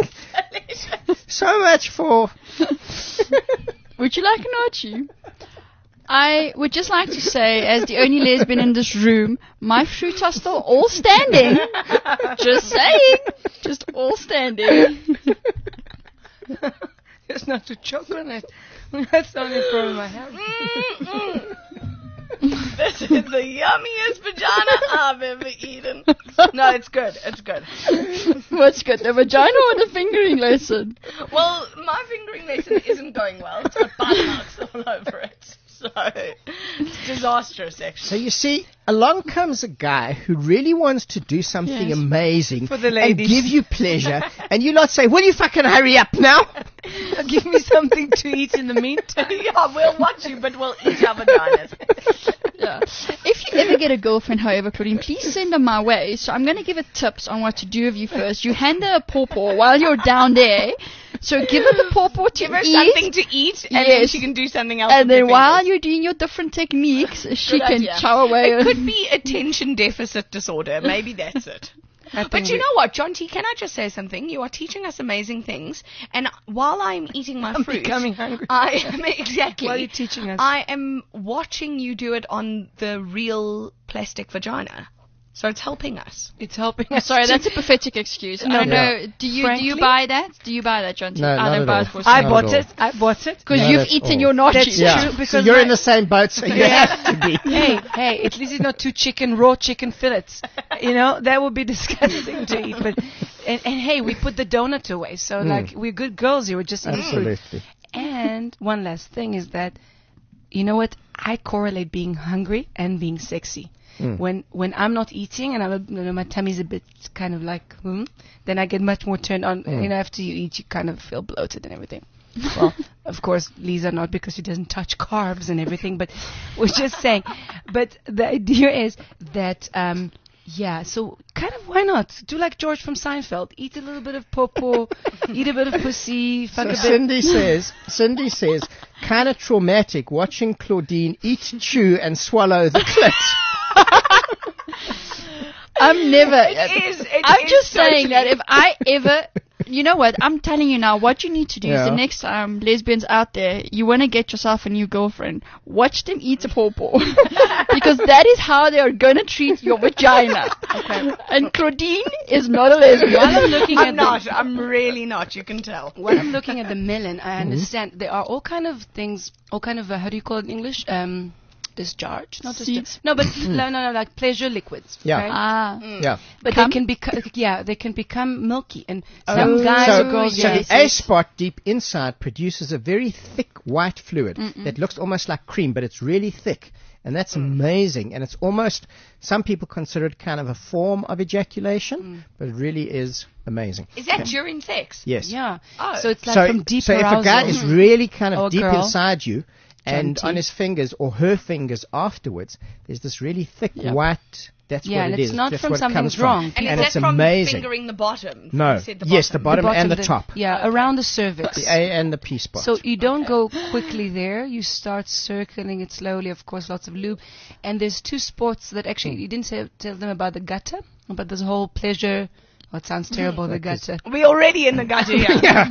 so much for... Would you like an archie? I would just like to say, as the only lesbian in this room, my fruits are still all standing. Just saying. Just all standing. just not to choke on it. That's the only problem I have. This is the yummiest vagina I've ever eaten. No, it's good. It's good. What's good, the vagina or the fingering lesson? Well, my fingering lesson isn't going well. It's got bite marks all over it. So, it's disastrous, actually. So you see, along comes a guy who really wants to do something Yes. amazing For the and ladies. give you pleasure, and you lot say, will you fucking hurry up now? Give me something to eat in the meantime. Yeah, we'll watch you, but we'll eat our vaginas. Yeah. If you ever get a girlfriend, however, Claudine, please send them my way. So I'm going to give her tips on what to do with you first. You hand her a pawpaw while you're down there. So give her the pawpaw to Give her eat. something to eat, and then Yes. she can do something else. And with then her while fingers. you're doing your different techniques, she Good can idea. chow away. It could be attention deficit disorder. Maybe that's it. But you know what, John T, can I just say something? You are teaching us amazing things, and while I'm eating my I'm fruit, becoming hungry. I am exactly. While you're teaching us. I am watching you do it on the real plastic vagina, so it's helping us. It's helping I'm us. sorry, to- that's a pathetic excuse. I No, don't no. know. Do you do you Frankly- buy that? Do you buy that, John T? No, I not don't at buy all. it for I Not bought at it. I bought it. because Not you've at eaten all. your nachos. That's Yeah, true, so because you're my- in the same boat, so you have to be. Hey, hey, at least it's not two chicken, raw chicken fillets. You know, that would be disgusting to eat. But and, and hey, we put the donut away, so like we're good girls here. We're just eating fruit. Absolutely. And one last thing is that, you know what? I correlate being hungry and being sexy. Mm. When when I'm not eating and I'm a, you know, my tummy's a bit kind of like, hmm, then I get much more turned on. Mm. You know, after you eat, you kind of feel bloated and everything. Well, of course, Lisa not because she doesn't touch carbs and everything, but we're just saying. But the idea is that, um, yeah, so kind of why not? Do like George from Seinfeld. Eat a little bit of popo, eat a bit of pussy, fuck So a bit. Cindy says, Cindy says, kind of traumatic watching Claudine eat, chew, and swallow the clit. I'm never. It is. It I'm is just saying totally- that if I ever, you know what? I'm telling you now. What you need to do is Yeah. the next time lesbians out there, you want to get yourself a new girlfriend. Watch them eat a pawpaw because that is how they are going to treat your vagina. Okay. And Claudine is not a lesbian. While I'm looking I'm at not. the, I'm really not. You can tell. while I'm looking at the melon, I understand there are all kind of things, all kind of uh, how do you call it in English? Um, discharge, not Seeds. discharge. No, but no, no, no, like pleasure liquids. Yeah. right? Ah. Yeah. But Cum? they can become, yeah, they can become milky, and Oh. some guys so, or girls, so yes, the A yes. spot deep inside produces a very thick white fluid that looks almost like cream, but it's really thick. And that's amazing. And it's almost, some people consider it kind of a form of ejaculation, but it really is amazing. Is that during sex? Yes. Yeah. Oh. So it's like so from deep so if arousal. a guy is really kind of Or deep girl. inside you, and Gentle. on his fingers or her fingers afterwards, there's this really thick Yeah. white. That's Yeah, what and it it's is. not That's from what it something comes wrong. from. And, And is it's that from amazing. fingering the bottom? No. You said the Yes, the bottom. bottom, and the top. Yeah, around the cervix. The A and the P spot. So you don't go quickly there. You start circling it slowly. Of course, lots of lube. And there's two spots that actually you didn't say, tell them about the gutter, but there's a whole pleasure. Oh, it sounds terrible. The gutter. We're already in the gutter here. yeah.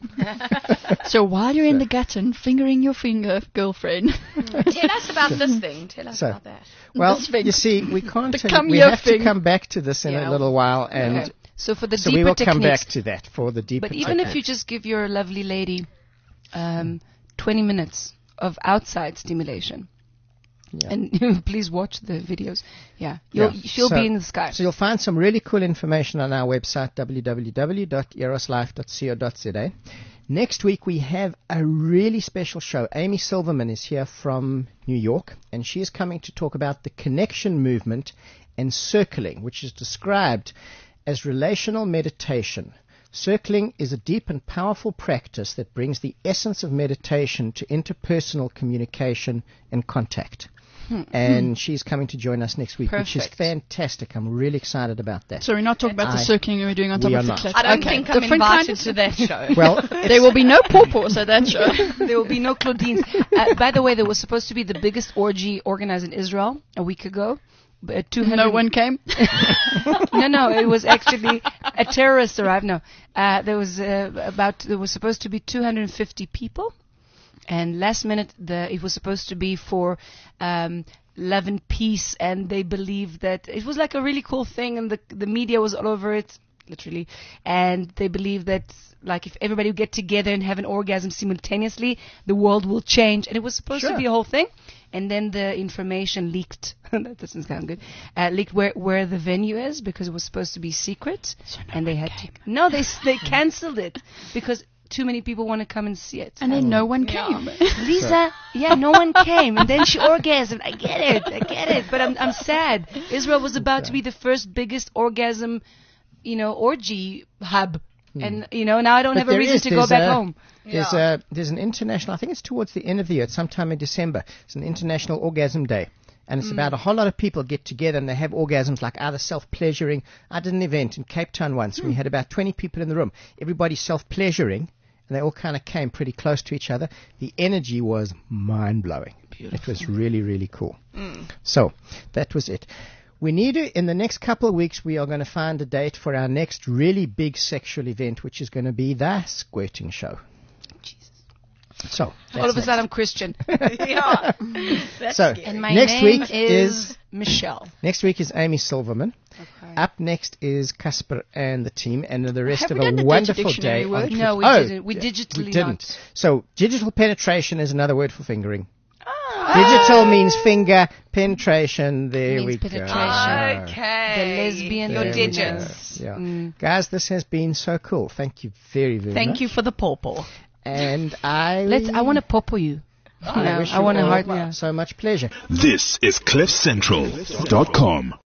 So while you're in the gutter fingering your finger, girlfriend. Tell us about this thing. Tell us So- about that. Well, This thing. you see, we can't. The tell- come we here have thing. to come back to this in Yeah. a little while, and Okay. So for the so deeper we will techniques, come back to that for the deeper. but even if you techniques. just give your lovely lady um, twenty minutes of outside stimulation, Yeah. and please watch the videos. Yeah, you'll, Yeah. she'll So- be in the sky. So you'll find some really cool information on our website, w w w dot eros life dot co dot z a. Next week we have a really special show. Amy Silverman is here from New York, and she is coming to talk about the connection movement and circling, which is described as relational meditation. Circling is a deep and powerful practice that brings the essence of meditation to interpersonal communication and contact. And she's coming to join us next week, which is Perfect. fantastic. I'm really excited about that. So we're not talking about the I- circling we were doing on top we of are the not. clit. I don't Okay. think I'm Different kind invited of- to that show. Well, There will be no pawpaws at that show. There will be no Claudines. Uh, by the way, there was supposed to be the biggest orgy organized in Israel a week ago. But two hundred No one came. no, no, it was actually a terrorist arrived. No, uh, there was uh, about there was supposed to be two hundred fifty people, and last minute the it was supposed to be for um, love and peace, and they believed that it was like a really cool thing, and the the media was all over it. literally. And they believe that, like, if everybody would get together and have an orgasm simultaneously, the world will change. And it was supposed Sure. to be a whole thing. And then the information leaked. That doesn't sound good. Uh, leaked where, where the venue is, because it was supposed to be secret. So no and they one had came. to. No, they s- they cancelled it because too many people want to come and see it. And then no one came. Lisa, yeah, no one came, and then she orgasmed. I get it, I get it, but I'm I'm sad. Israel was about to be the first biggest orgasm, you know, orgy hub, and you know now I don't But have a there reason is- to go there's back a- home. There's a there's an international. I think it's towards the end of the year. It's sometime in December. It's an international orgasm day, and it's about a whole lot of people get together and they have orgasms, like either self-pleasuring. I did an event in Cape Town once. and We had about twenty people in the room. Everybody self-pleasuring, and they all kind of came pretty close to each other. The energy was mind-blowing. It was really, really cool. So that was it. We need to, in the next couple of weeks, we are going to find a date for our next really big sexual event, which is going to be the Squirting Show. So, All that's of a sudden I'm Christian, yeah. That's So, scary. and my next name week is, is Michelle. next week is Amy Silverman. Okay. Up next is Casper and the team, and the rest Have of we a done the wonderful dictionary day. word? on Twitter. No, we Oh, didn't. We yeah, digitally we didn't. not. So, digital penetration is another word for fingering. Digital means finger, penetration. There Means we penetration. go. Okay. The lesbian Your There we digits. go. Yeah. Mm. Guys, this has been so cool. Thank you very, very much. Thank you for the pawpaw. And I... Let's. I want to popo you. I No, wish I you want to all heart. Yeah. so much pleasure. This is cliff central dot com.